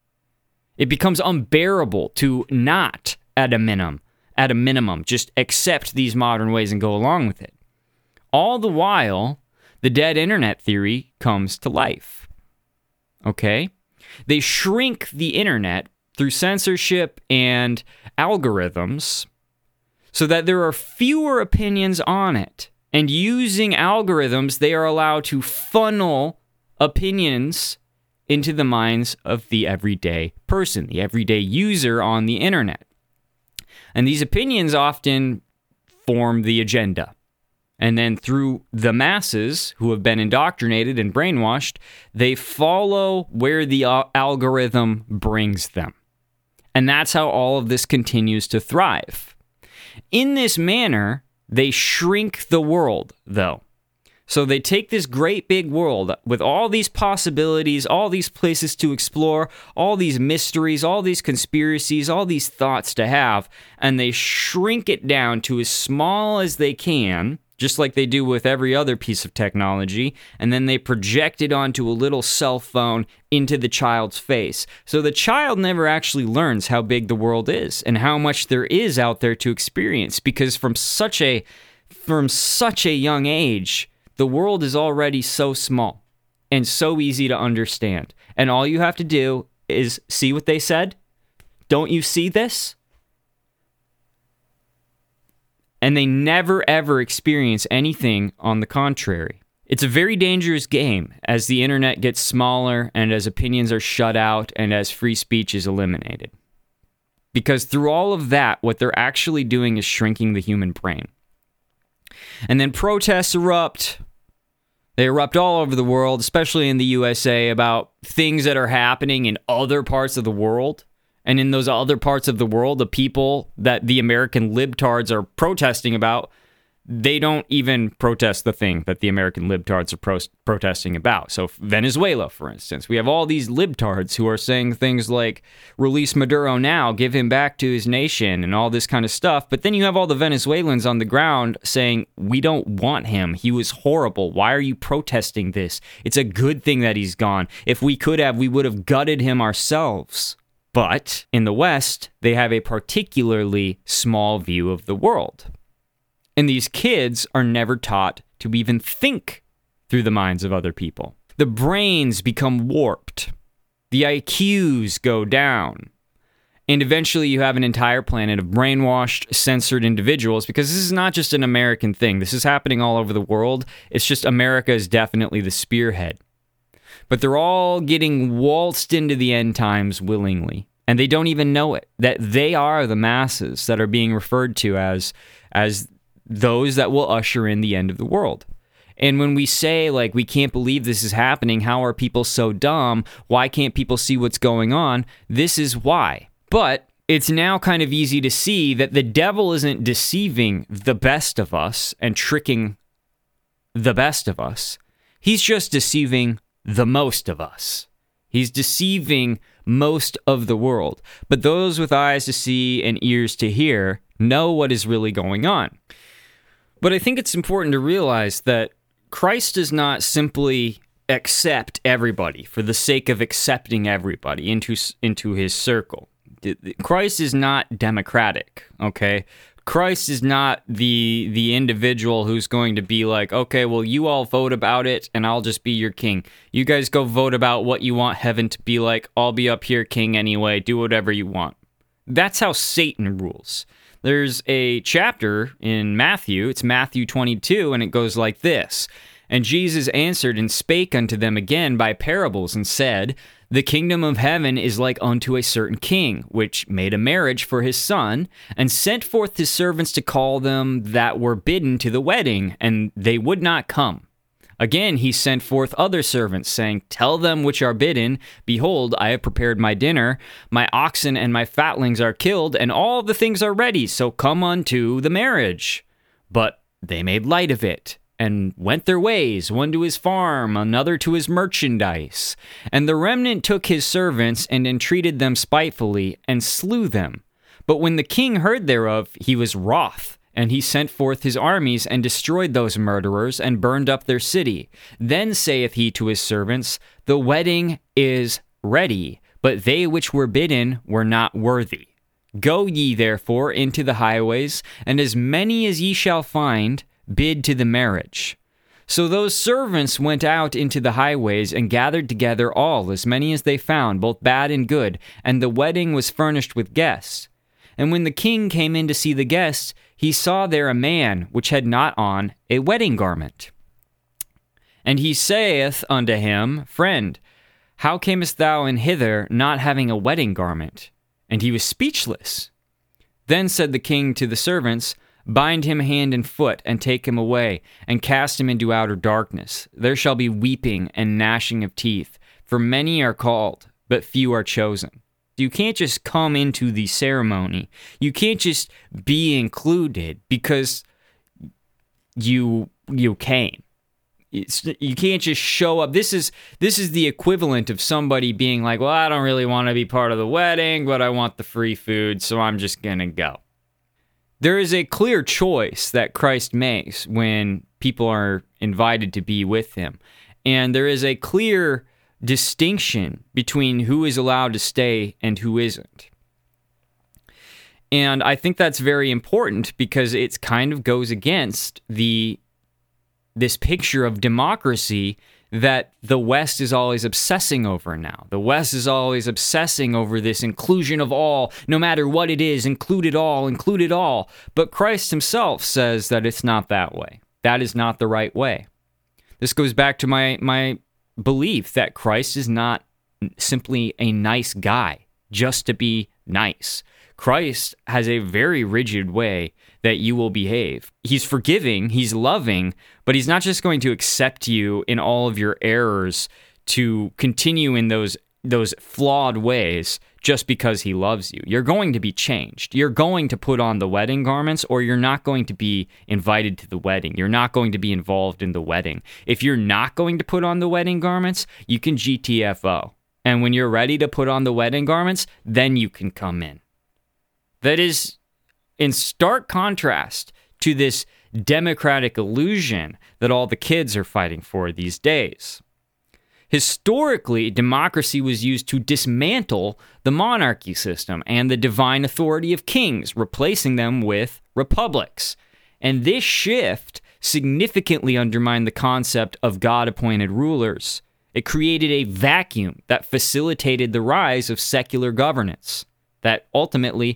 It becomes unbearable to not, at a minimum, at a minimum, just accept these modern ways and go along with it. All the while, the dead internet theory comes to life. Okay? They shrink the internet through censorship and algorithms so that there are fewer opinions on it. And using algorithms, they are allowed to funnel opinions into the minds of the everyday person, the everyday user on the internet. And these opinions often form the agenda. And then through the masses who have been indoctrinated and brainwashed, they follow where the al- algorithm brings them. And that's how all of this continues to thrive. In this manner, they shrink the world, though. So they take this great big world with all these possibilities, all these places to explore, all these mysteries, all these conspiracies, all these thoughts to have, and they shrink it down to as small as they can, just like they do with every other piece of technology, and then they project it onto a little cell phone into the child's face. So the child never actually learns how big the world is and how much there is out there to experience, because from such a from such a young age, the world is already so small and so easy to understand. And all you have to do is see what they said. Don't you see this? And they never, ever experience anything on the contrary. It's a very dangerous game as the internet gets smaller and as opinions are shut out and as free speech is eliminated. Because through all of that, what they're actually doing is shrinking the human brain. And then protests erupt. They erupt all over the world, especially in the U S A, about things that are happening in other parts of the world. And in those other parts of the world, the people that the American libtards are protesting about, they don't even protest the thing that the American libtards are pro- protesting about. So Venezuela, for instance, we have all these libtards who are saying things like, release Maduro now, give him back to his nation, and all this kind of stuff. But then you have all the Venezuelans on the ground saying, we don't want him. He was horrible. Why are you protesting this? It's a good thing that he's gone. If we could have, we would have gutted him ourselves. But in the West, they have a particularly small view of the world. And these kids are never taught to even think through the minds of other people. The brains become warped. The I Qs go down. And eventually you have an entire planet of brainwashed, censored individuals, because this is not just an American thing. This is happening all over the world. It's just America is definitely the spearhead. But they're all getting waltzed into the end times willingly. And they don't even know it, that they are the masses that are being referred to as, as those that will usher in the end of the world. And when we say, like, we can't believe this is happening, how are people so dumb? Why can't people see what's going on? This is why. But it's now kind of easy to see that the devil isn't deceiving the best of us and tricking the best of us. He's just deceiving the most of us. He's deceiving most of the world. But those with eyes to see and ears to hear know what is really going on. But I think it's important to realize that Christ does not simply accept everybody for the sake of accepting everybody into, into his circle. Christ is not democratic, okay? Christ is not the the individual who's going to be like, okay, well, you all vote about it, and I'll just be your king. You guys go vote about what you want heaven to be like. I'll be up here king anyway. Do whatever you want. That's how Satan rules. There's a chapter in Matthew. It's Matthew twenty-two, and it goes like this. And Jesus answered and spake unto them again by parables, and said, the kingdom of heaven is like unto a certain king, which made a marriage for his son, and sent forth his servants to call them that were bidden to the wedding, and they would not come. Again he sent forth other servants, saying, tell them which are bidden, behold, I have prepared my dinner, my oxen and my fatlings are killed, and all the things are ready, so come unto the marriage. But they made light of it, and went their ways, one to his farm, another to his merchandise. And the remnant took his servants, and entreated them spitefully, and slew them. But when the king heard thereof, he was wroth, and he sent forth his armies, and destroyed those murderers, and burned up their city. Then saith he to his servants, the wedding is ready, but they which were bidden were not worthy. Go ye therefore into the highways, and as many as ye shall find, bid to the marriage. So those servants went out into the highways and gathered together all, as many as they found, both bad and good, and the wedding was furnished with guests. And when the king came in to see the guests, he saw there a man which had not on a wedding garment. And he saith unto him, Friend, How camest thou in hither, not having a wedding garment? And he was speechless. Then said the king to the servants, Bind him hand and foot, and take him away, and cast him into outer darkness. There shall be weeping and gnashing of teeth, for many are called, but few are chosen. You can't just come into the ceremony. You can't just be included because you you came. It's, you can't just show up. This is this is the equivalent of somebody being like, well, I don't really want to be part of the wedding, but I want the free food, so I'm just going to go. There is a clear choice that Christ makes when people are invited to be with him. And there is a clear distinction between who is allowed to stay and who isn't. And I think that's very important because it kind of goes against the this picture of democracy that the West is always obsessing over now. The West is always obsessing over this inclusion of all, no matter what it is, include it all, include it all. But Christ himself says that it's not that way. That is not the right way. This goes back to my my belief that Christ is not simply a nice guy just to be nice. Christ has a very rigid way that you will behave. He's forgiving, he's loving, but he's not just going to accept you in all of your errors to continue in those those flawed ways just because he loves you. You're going to be changed. You're going to put on the wedding garments, or you're not going to be invited to the wedding. You're not going to be involved in the wedding. If you're not going to put on the wedding garments, you can G T F O. And when you're ready to put on the wedding garments, then you can come in. That is in stark contrast to this democratic illusion that all the kids are fighting for these days. Historically, democracy was used to dismantle the monarchy system and the divine authority of kings, replacing them with republics. And this shift significantly undermined the concept of God-appointed rulers. It created a vacuum that facilitated the rise of secular governance that ultimately,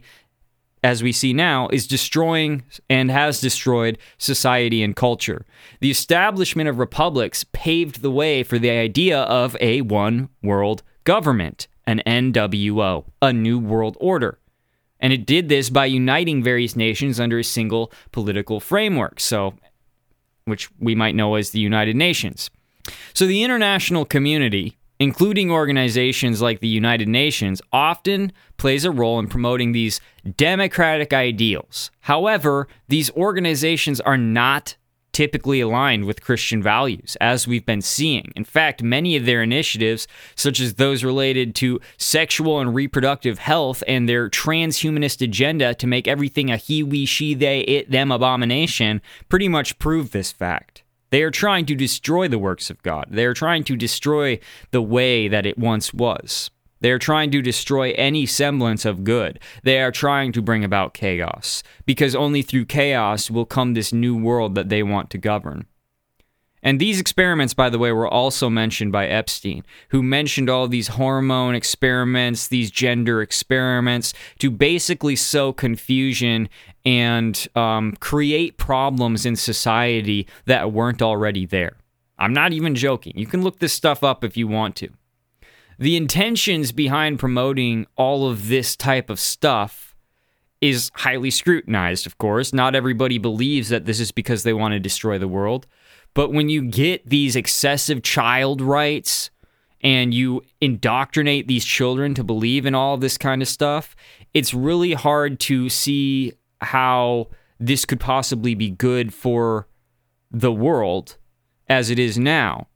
as we see now, is destroying and has destroyed society and culture. The establishment of republics paved the way for the idea of a one world government, an N W O, a new world order. And it did this by uniting various nations under a single political framework, so which we might know as the United Nations. So the international community, including organizations like the United Nations, often plays a role in promoting these democratic ideals. However, these organizations are not typically aligned with Christian values, as we've been seeing. In fact, many of their initiatives, such as those related to sexual and reproductive health and their transhumanist agenda to make everything a he, we, she, they, it, them abomination, pretty much prove this fact. They are trying to destroy the works of God. They are trying to destroy the way that it once was. They are trying to destroy any semblance of good. They are trying to bring about chaos, because only through chaos will come this new world that they want to govern. And these experiments, by the way, were also mentioned by Epstein, who mentioned all these hormone experiments, these gender experiments, to basically sow confusion and um, create problems in society that weren't already there. I'm not even joking. You can look this stuff up if you want to. The intentions behind promoting all of this type of stuff is highly scrutinized, of course. Not everybody believes that this is because they want to destroy the world. But when you get these excessive child rights and you indoctrinate these children to believe in all of this kind of stuff, it's really hard to see how this could possibly be good for the world as it is now.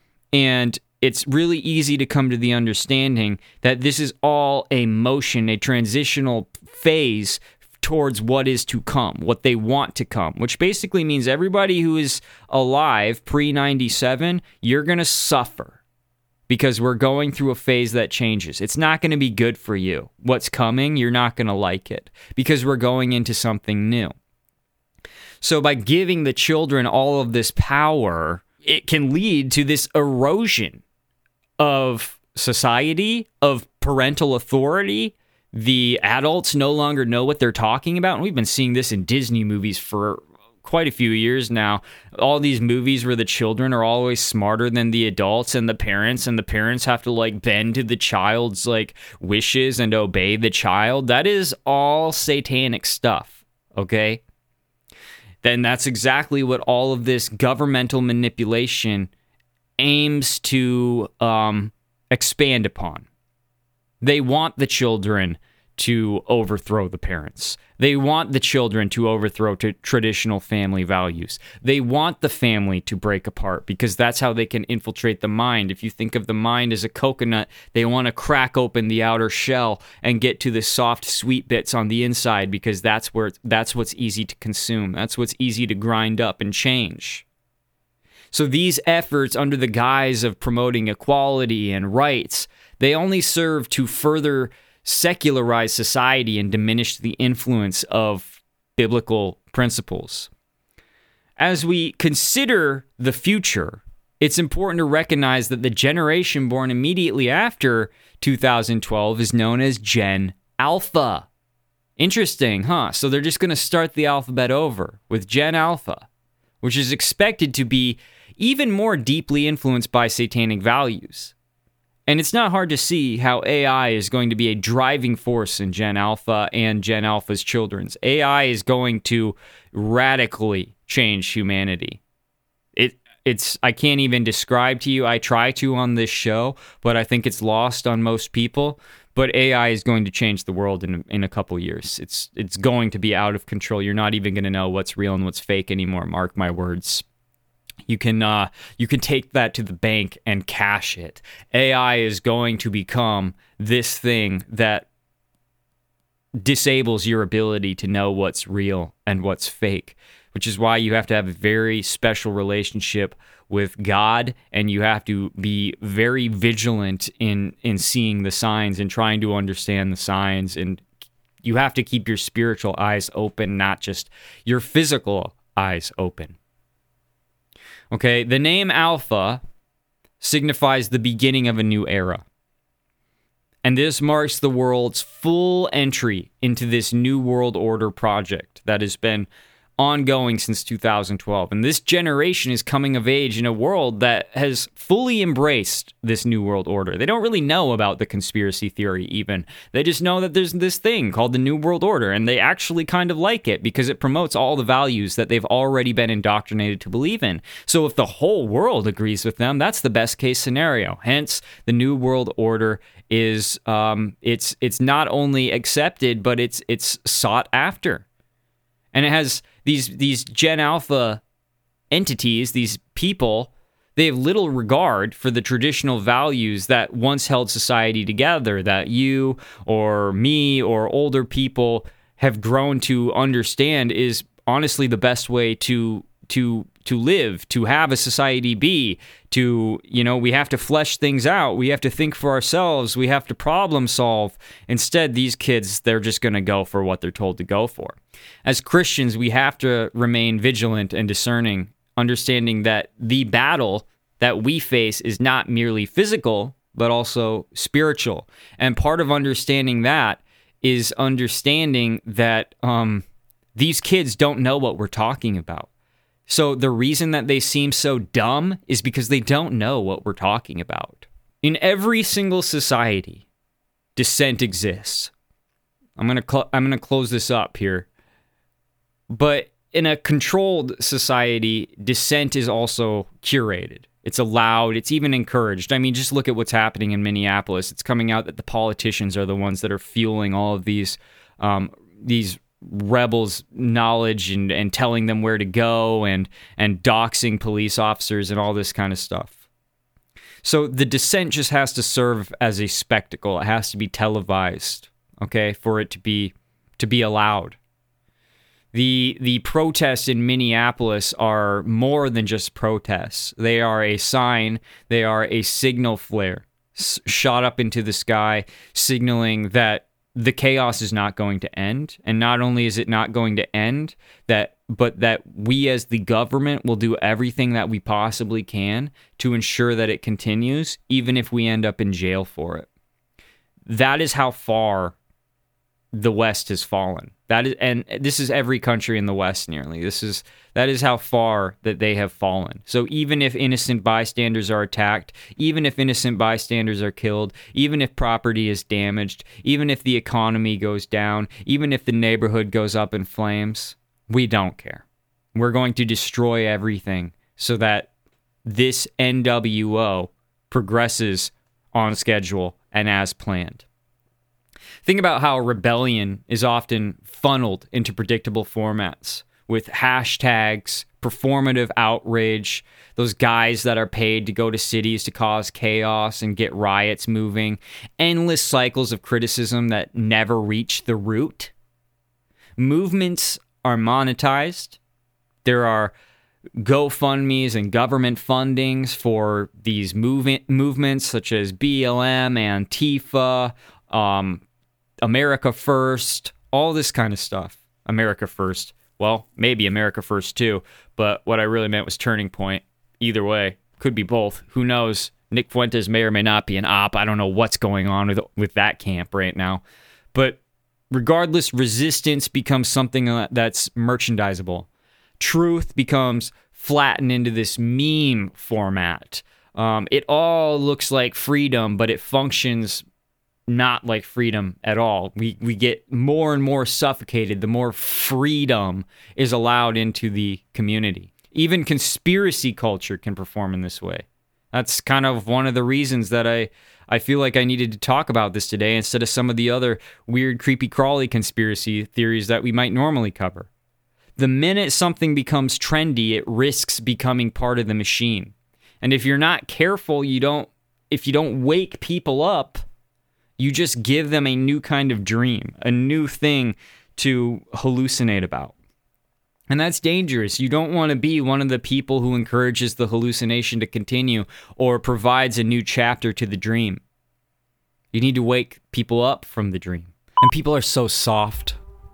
And it's really easy to come to the understanding that this is all a motion, a transitional phase towards what is to come, what they want to come, which basically means everybody who is alive pre ninety-seven, you're going to suffer because we're going through a phase that changes. It's not going to be good for you. What's coming, you're not going to like it because we're going into something new. So by giving the children all of this power, it can lead to this erosion of society, of parental authority. The adults no longer know what they're talking about. And we've been seeing this in Disney movies for quite a few years now, all these movies where the children are always smarter than the adults and the parents, and the parents have to like bend to the child's like wishes and obey the child. That is all satanic stuff, okay? Then that's exactly what all of this governmental manipulation aims to um, expand upon. They want the children to overthrow the parents. They want the children to overthrow t- traditional family values. They want the family to break apart because that's how they can infiltrate the mind. If you think of the mind as a coconut, they want to crack open the outer shell and get to the soft, sweet bits on the inside because that's where that's what's easy to consume. That's what's easy to grind up and change. So these efforts under the guise of promoting equality and rights, they only serve to further secularize society and diminish the influence of biblical principles. As we consider the future, it's important to recognize that the generation born immediately after two thousand twelve is known as Gen Alpha. Interesting, huh? So they're just going to start the alphabet over with Gen Alpha, which is expected to be even more deeply influenced by satanic values. And it's not hard to see how A I is going to be a driving force in Gen Alpha and Gen Alpha's children's. A I is going to radically change humanity. It it's I can't even describe to you. I try to on this show, but I think it's lost on most people. But A I is going to change the world in in a couple years. It's it's going to be out of control. You're not even going to know what's real and what's fake anymore. Mark my words. You can uh, you can take that to the bank and cash it. A I is going to become this thing that disables your ability to know what's real and what's fake, which is why you have to have a very special relationship with God, and you have to be very vigilant in in seeing the signs and trying to understand the signs, and you have to keep your spiritual eyes open, not just your physical eyes open. Okay, the name Alpha signifies the beginning of a new era. And this marks the world's full entry into this New World Order project that has been ongoing since two thousand twelve. And this generation is coming of age in a world that has fully embraced this New World Order. They don't really know about the conspiracy theory even. They just know that there's this thing called the New World Order, and they actually kind of like it because it promotes all the values that they've already been indoctrinated to believe in. So if the whole world agrees with them, that's the best case scenario. Hence, the New World Order is um, it's it's not only accepted, but it's it's sought after. And it has these these Gen Alpha entities, these people, they have little regard for the traditional values that once held society together, that you or me or older people have grown to understand is honestly the best way to to to live, to have a society be, to, you know, we have to flesh things out. We have to think for ourselves. We have to problem solve. Instead, these kids, they're just going to go for what they're told to go for. As Christians, we have to remain vigilant and discerning, understanding that the battle that we face is not merely physical, but also spiritual. And part of understanding that is understanding that um, these kids don't know what we're talking about. So the reason that they seem so dumb is because they don't know what we're talking about. In every single society, dissent exists. I'm gonna cl- I'm gonna close this up here. But in a controlled society, dissent is also curated. It's allowed. It's even encouraged. I mean, just look at what's happening in Minneapolis. It's coming out that the politicians are the ones that are fueling all of these um, these. rebels' knowledge and, and telling them where to go and and doxing police officers and all this kind of stuff. So the dissent just has to serve as a spectacle. It has to be televised, okay, for it to be to be allowed. The the protests in Minneapolis are more than just protests. They are a sign. They are a signal flare s- shot up into the sky, signaling that the chaos is not going to end. And not only is it not going to end, that but that we as the government will do everything that we possibly can to ensure that it continues, even if we end up in jail for it. That is how far the West has fallen. That is, and this is every country in the West nearly. This is that is how far that they have fallen. So even if innocent bystanders are attacked, even if innocent bystanders are killed, even if property is damaged, even if the economy goes down, even if the neighborhood goes up in flames, we don't care. We're going to destroy everything so that this N W O progresses on schedule and as planned. Think about how rebellion is often funneled into predictable formats with hashtags, performative outrage, those guys that are paid to go to cities to cause chaos and get riots moving, endless cycles of criticism that never reach the root. Movements are monetized. There are GoFundMes and government fundings for these movement movements such as B L M, Antifa, um, America First, all this kind of stuff. America First. Well, maybe America First too, but what I really meant was Turning Point. Either way, could be both. Who knows? Nick Fuentes may or may not be an op. I don't know what's going on with, with that camp right now. But regardless, resistance becomes something that's merchandisable. Truth becomes flattened into this meme format. Um, it all looks like freedom, but it functions not like freedom at all. We we get more and more suffocated the more freedom is allowed into the community. Even conspiracy culture can perform in this way. That's kind of one of the reasons that I, I feel like I needed to talk about this today instead of some of the other weird, creepy, crawly conspiracy theories that we might normally cover. The minute something becomes trendy, it risks becoming part of the machine. And if you're not careful, you don't if you don't wake people up, you just give them a new kind of dream, a new thing to hallucinate about. And that's dangerous. You don't want to be one of the people who encourages the hallucination to continue or provides a new chapter to the dream. You need to wake people up from the dream. And people are so soft.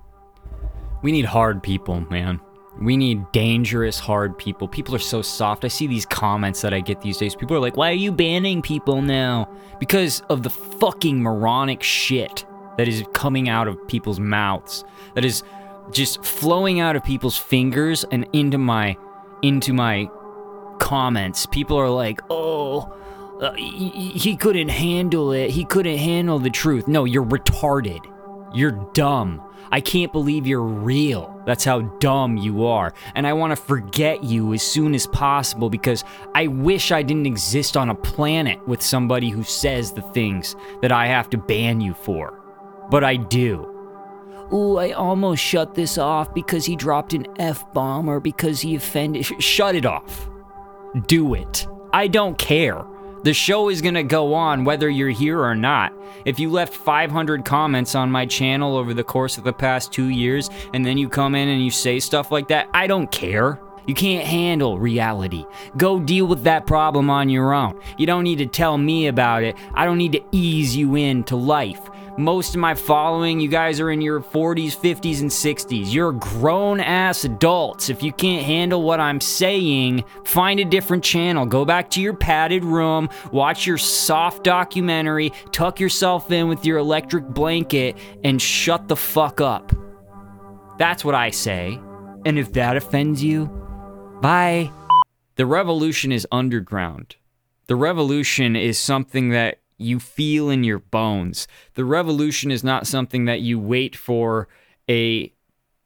We need hard people, man. We need dangerous, hard people. People are so soft. I see these comments that I get these days. People are like, why are you banning people now? Because of the fucking moronic shit that is coming out of people's mouths. That is just flowing out of people's fingers and into my into my comments. People are like, oh, uh, he, he couldn't handle it. He couldn't handle the truth. No, you're retarded. You're dumb. I can't believe you're real. That's how dumb you are. And I want to forget you as soon as possible because I wish I didn't exist on a planet with somebody who says the things that I have to ban you for. But I do. Ooh, I almost shut this off because he dropped an F-bomb or because he offended. Sh- shut it off. Do it. I don't care. The show is going to go on whether you're here or not. If you left five hundred comments on my channel over the course of the past two years and then you come in and you say stuff like that, I don't care. You can't handle reality. Go deal with that problem on your own. You don't need to tell me about it. I don't need to ease you into life. Most of my following, you guys are in your forties, fifties, and sixties. You're grown-ass adults. If you can't handle what I'm saying, find a different channel. Go back to your padded room, watch your soft documentary, tuck yourself in with your electric blanket, and shut the fuck up. That's what I say. And if that offends you, bye. The revolution is underground. The revolution is something that you feel in your bones. The revolution is not something that you wait for a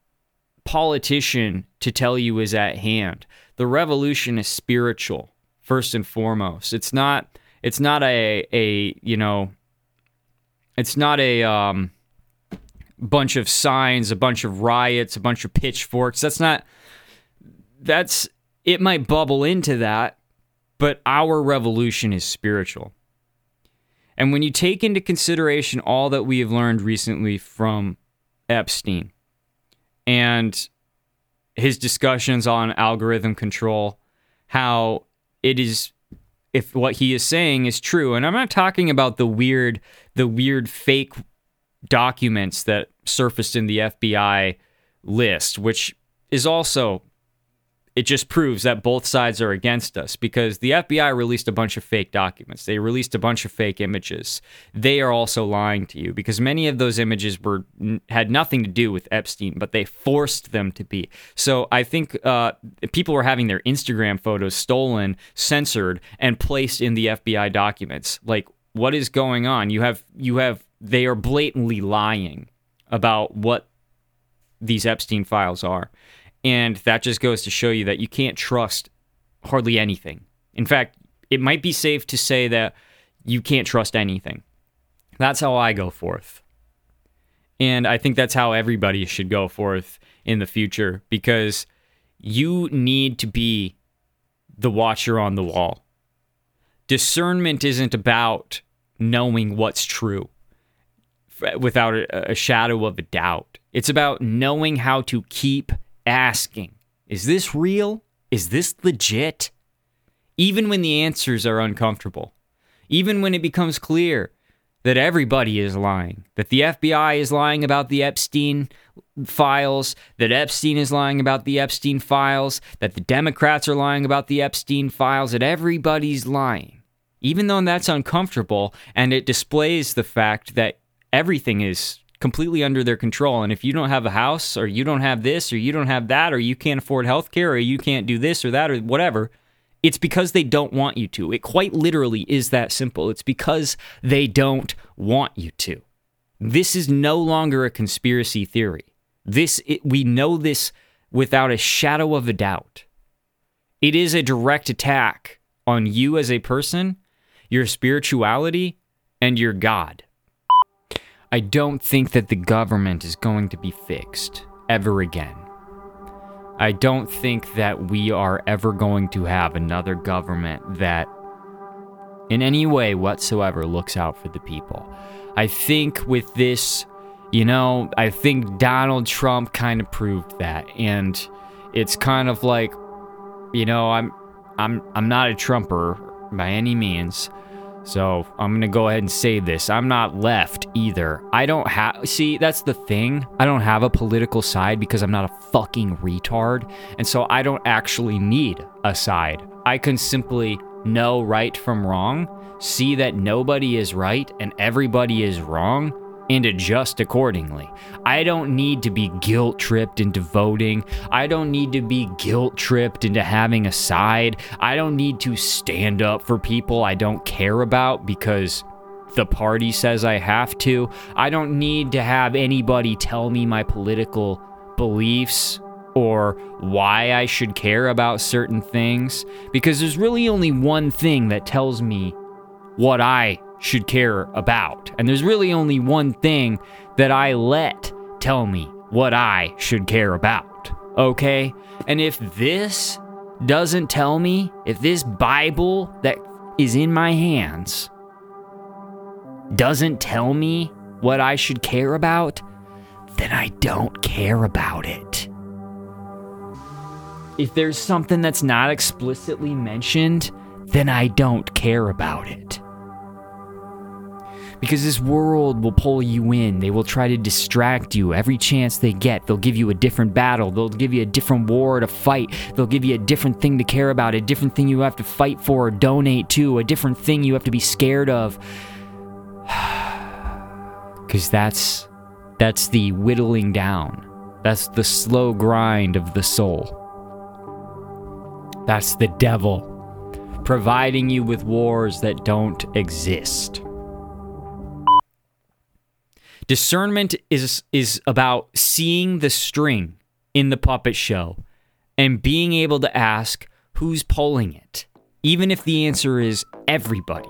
politician to tell you is at hand. The revolution is spiritual, first and foremost. It's not it's not a a, you know, it's not a um bunch of signs, a bunch of riots, a bunch of pitchforks. That's not that's it might bubble into that, but our revolution is spiritual. And when you take into consideration all that we have learned recently from Epstein and his discussions on algorithm control, how it is, if what he is saying is true, and I'm not talking about the weird, the weird fake documents that surfaced in the F B I list, which is also it just proves that both sides are against us, because the F B I released a bunch of fake documents. They released a bunch of fake images. They are also lying to you, because many of those images were had nothing to do with Epstein, but they forced them to be. So I think uh, people were having their Instagram photos stolen, censored, and placed in the F B I documents. Like, what is going on? You have you have they are blatantly lying about what these Epstein files are. And that just goes to show you that you can't trust hardly anything. In fact, it might be safe to say that you can't trust anything. That's how I go forth. And I think that's how everybody should go forth in the future, because you need to be the watcher on the wall. Discernment isn't about knowing what's true without a, a shadow of a doubt. It's about knowing how to keep asking, is this real? Is this legit? Even when the answers are uncomfortable. Even when it becomes clear that everybody is lying, that the F B I is lying about the Epstein files, that Epstein is lying about the Epstein files, that the Democrats are lying about the Epstein files, that everybody's lying. Even though that's uncomfortable, and it displays the fact that everything is completely under their control. And if you don't have a house, or you don't have this, or you don't have that, or you can't afford healthcare, or you can't do this or that, or whatever, it's because they don't want you to. It quite literally is that simple. It's because they don't want you to. This is no longer a conspiracy theory. This it, we know this without a shadow of a doubt. It is a direct attack on you as a person, your spirituality, and your God. I don't think that the government is going to be fixed ever again. I don't think that we are ever going to have another government that in any way whatsoever looks out for the people. I think with this, you know, I think Donald Trump kind of proved that. And it's kind of like, you know, I'm I'm I'm not a Trumper by any means. So I'm going to go ahead and say this. I'm not left either. I don't have... See, that's the thing. I don't have a political side because I'm not a fucking retard. And so I don't actually need a side. I can simply know right from wrong, see that nobody is right and everybody is wrong, and adjust accordingly. I don't need to be guilt-tripped into voting. I don't need to be guilt-tripped into having a side. I don't need to stand up for people I don't care about because the party says I have to. I don't need to have anybody tell me my political beliefs or why I should care about certain things, because there's really only one thing that tells me what I should care about. And there's really only one thing that I let tell me what I should care about. Okay? And if this doesn't tell me, if this Bible that is in my hands doesn't tell me what I should care about, then I don't care about it. If there's something that's not explicitly mentioned, then I don't care about it. Because this world will pull you in. They will try to distract you every chance they get. They'll give you a different battle. They'll give you a different war to fight. They'll give you a different thing to care about, a different thing you have to fight for or donate to, a different thing you have to be scared of. Because that's, that's the whittling down. That's the slow grind of the soul. That's the devil providing you with wars that don't exist. Discernment is is about seeing the string in the puppet show and being able to ask who's pulling it, even if the answer is everybody.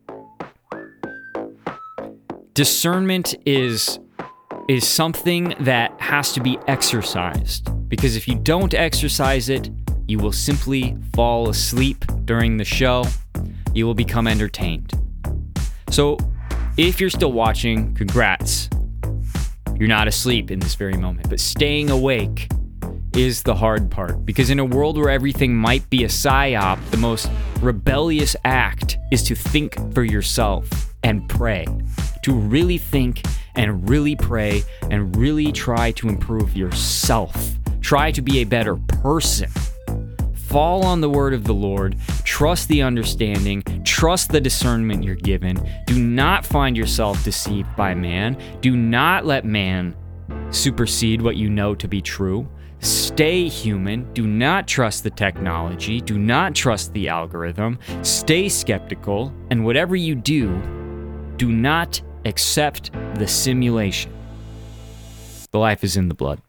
Discernment is is something that has to be exercised, because if you don't exercise it, you will simply fall asleep during the show. You will become entertained. So, if you're still watching, congrats. You're not asleep in this very moment, but staying awake is the hard part, because in a world where everything might be a psyop, the most rebellious act is to think for yourself and pray. To really think and really pray and really try to improve yourself. Try to be a better person. fall on the word of the Lord, trust the understanding, trust the discernment you're given. Do not find yourself deceived by man. Do not let man supersede what you know to be true. Stay human. Do not trust the technology. Do not trust the algorithm. Stay skeptical. And whatever you do, do not accept the simulation. The life is in the blood.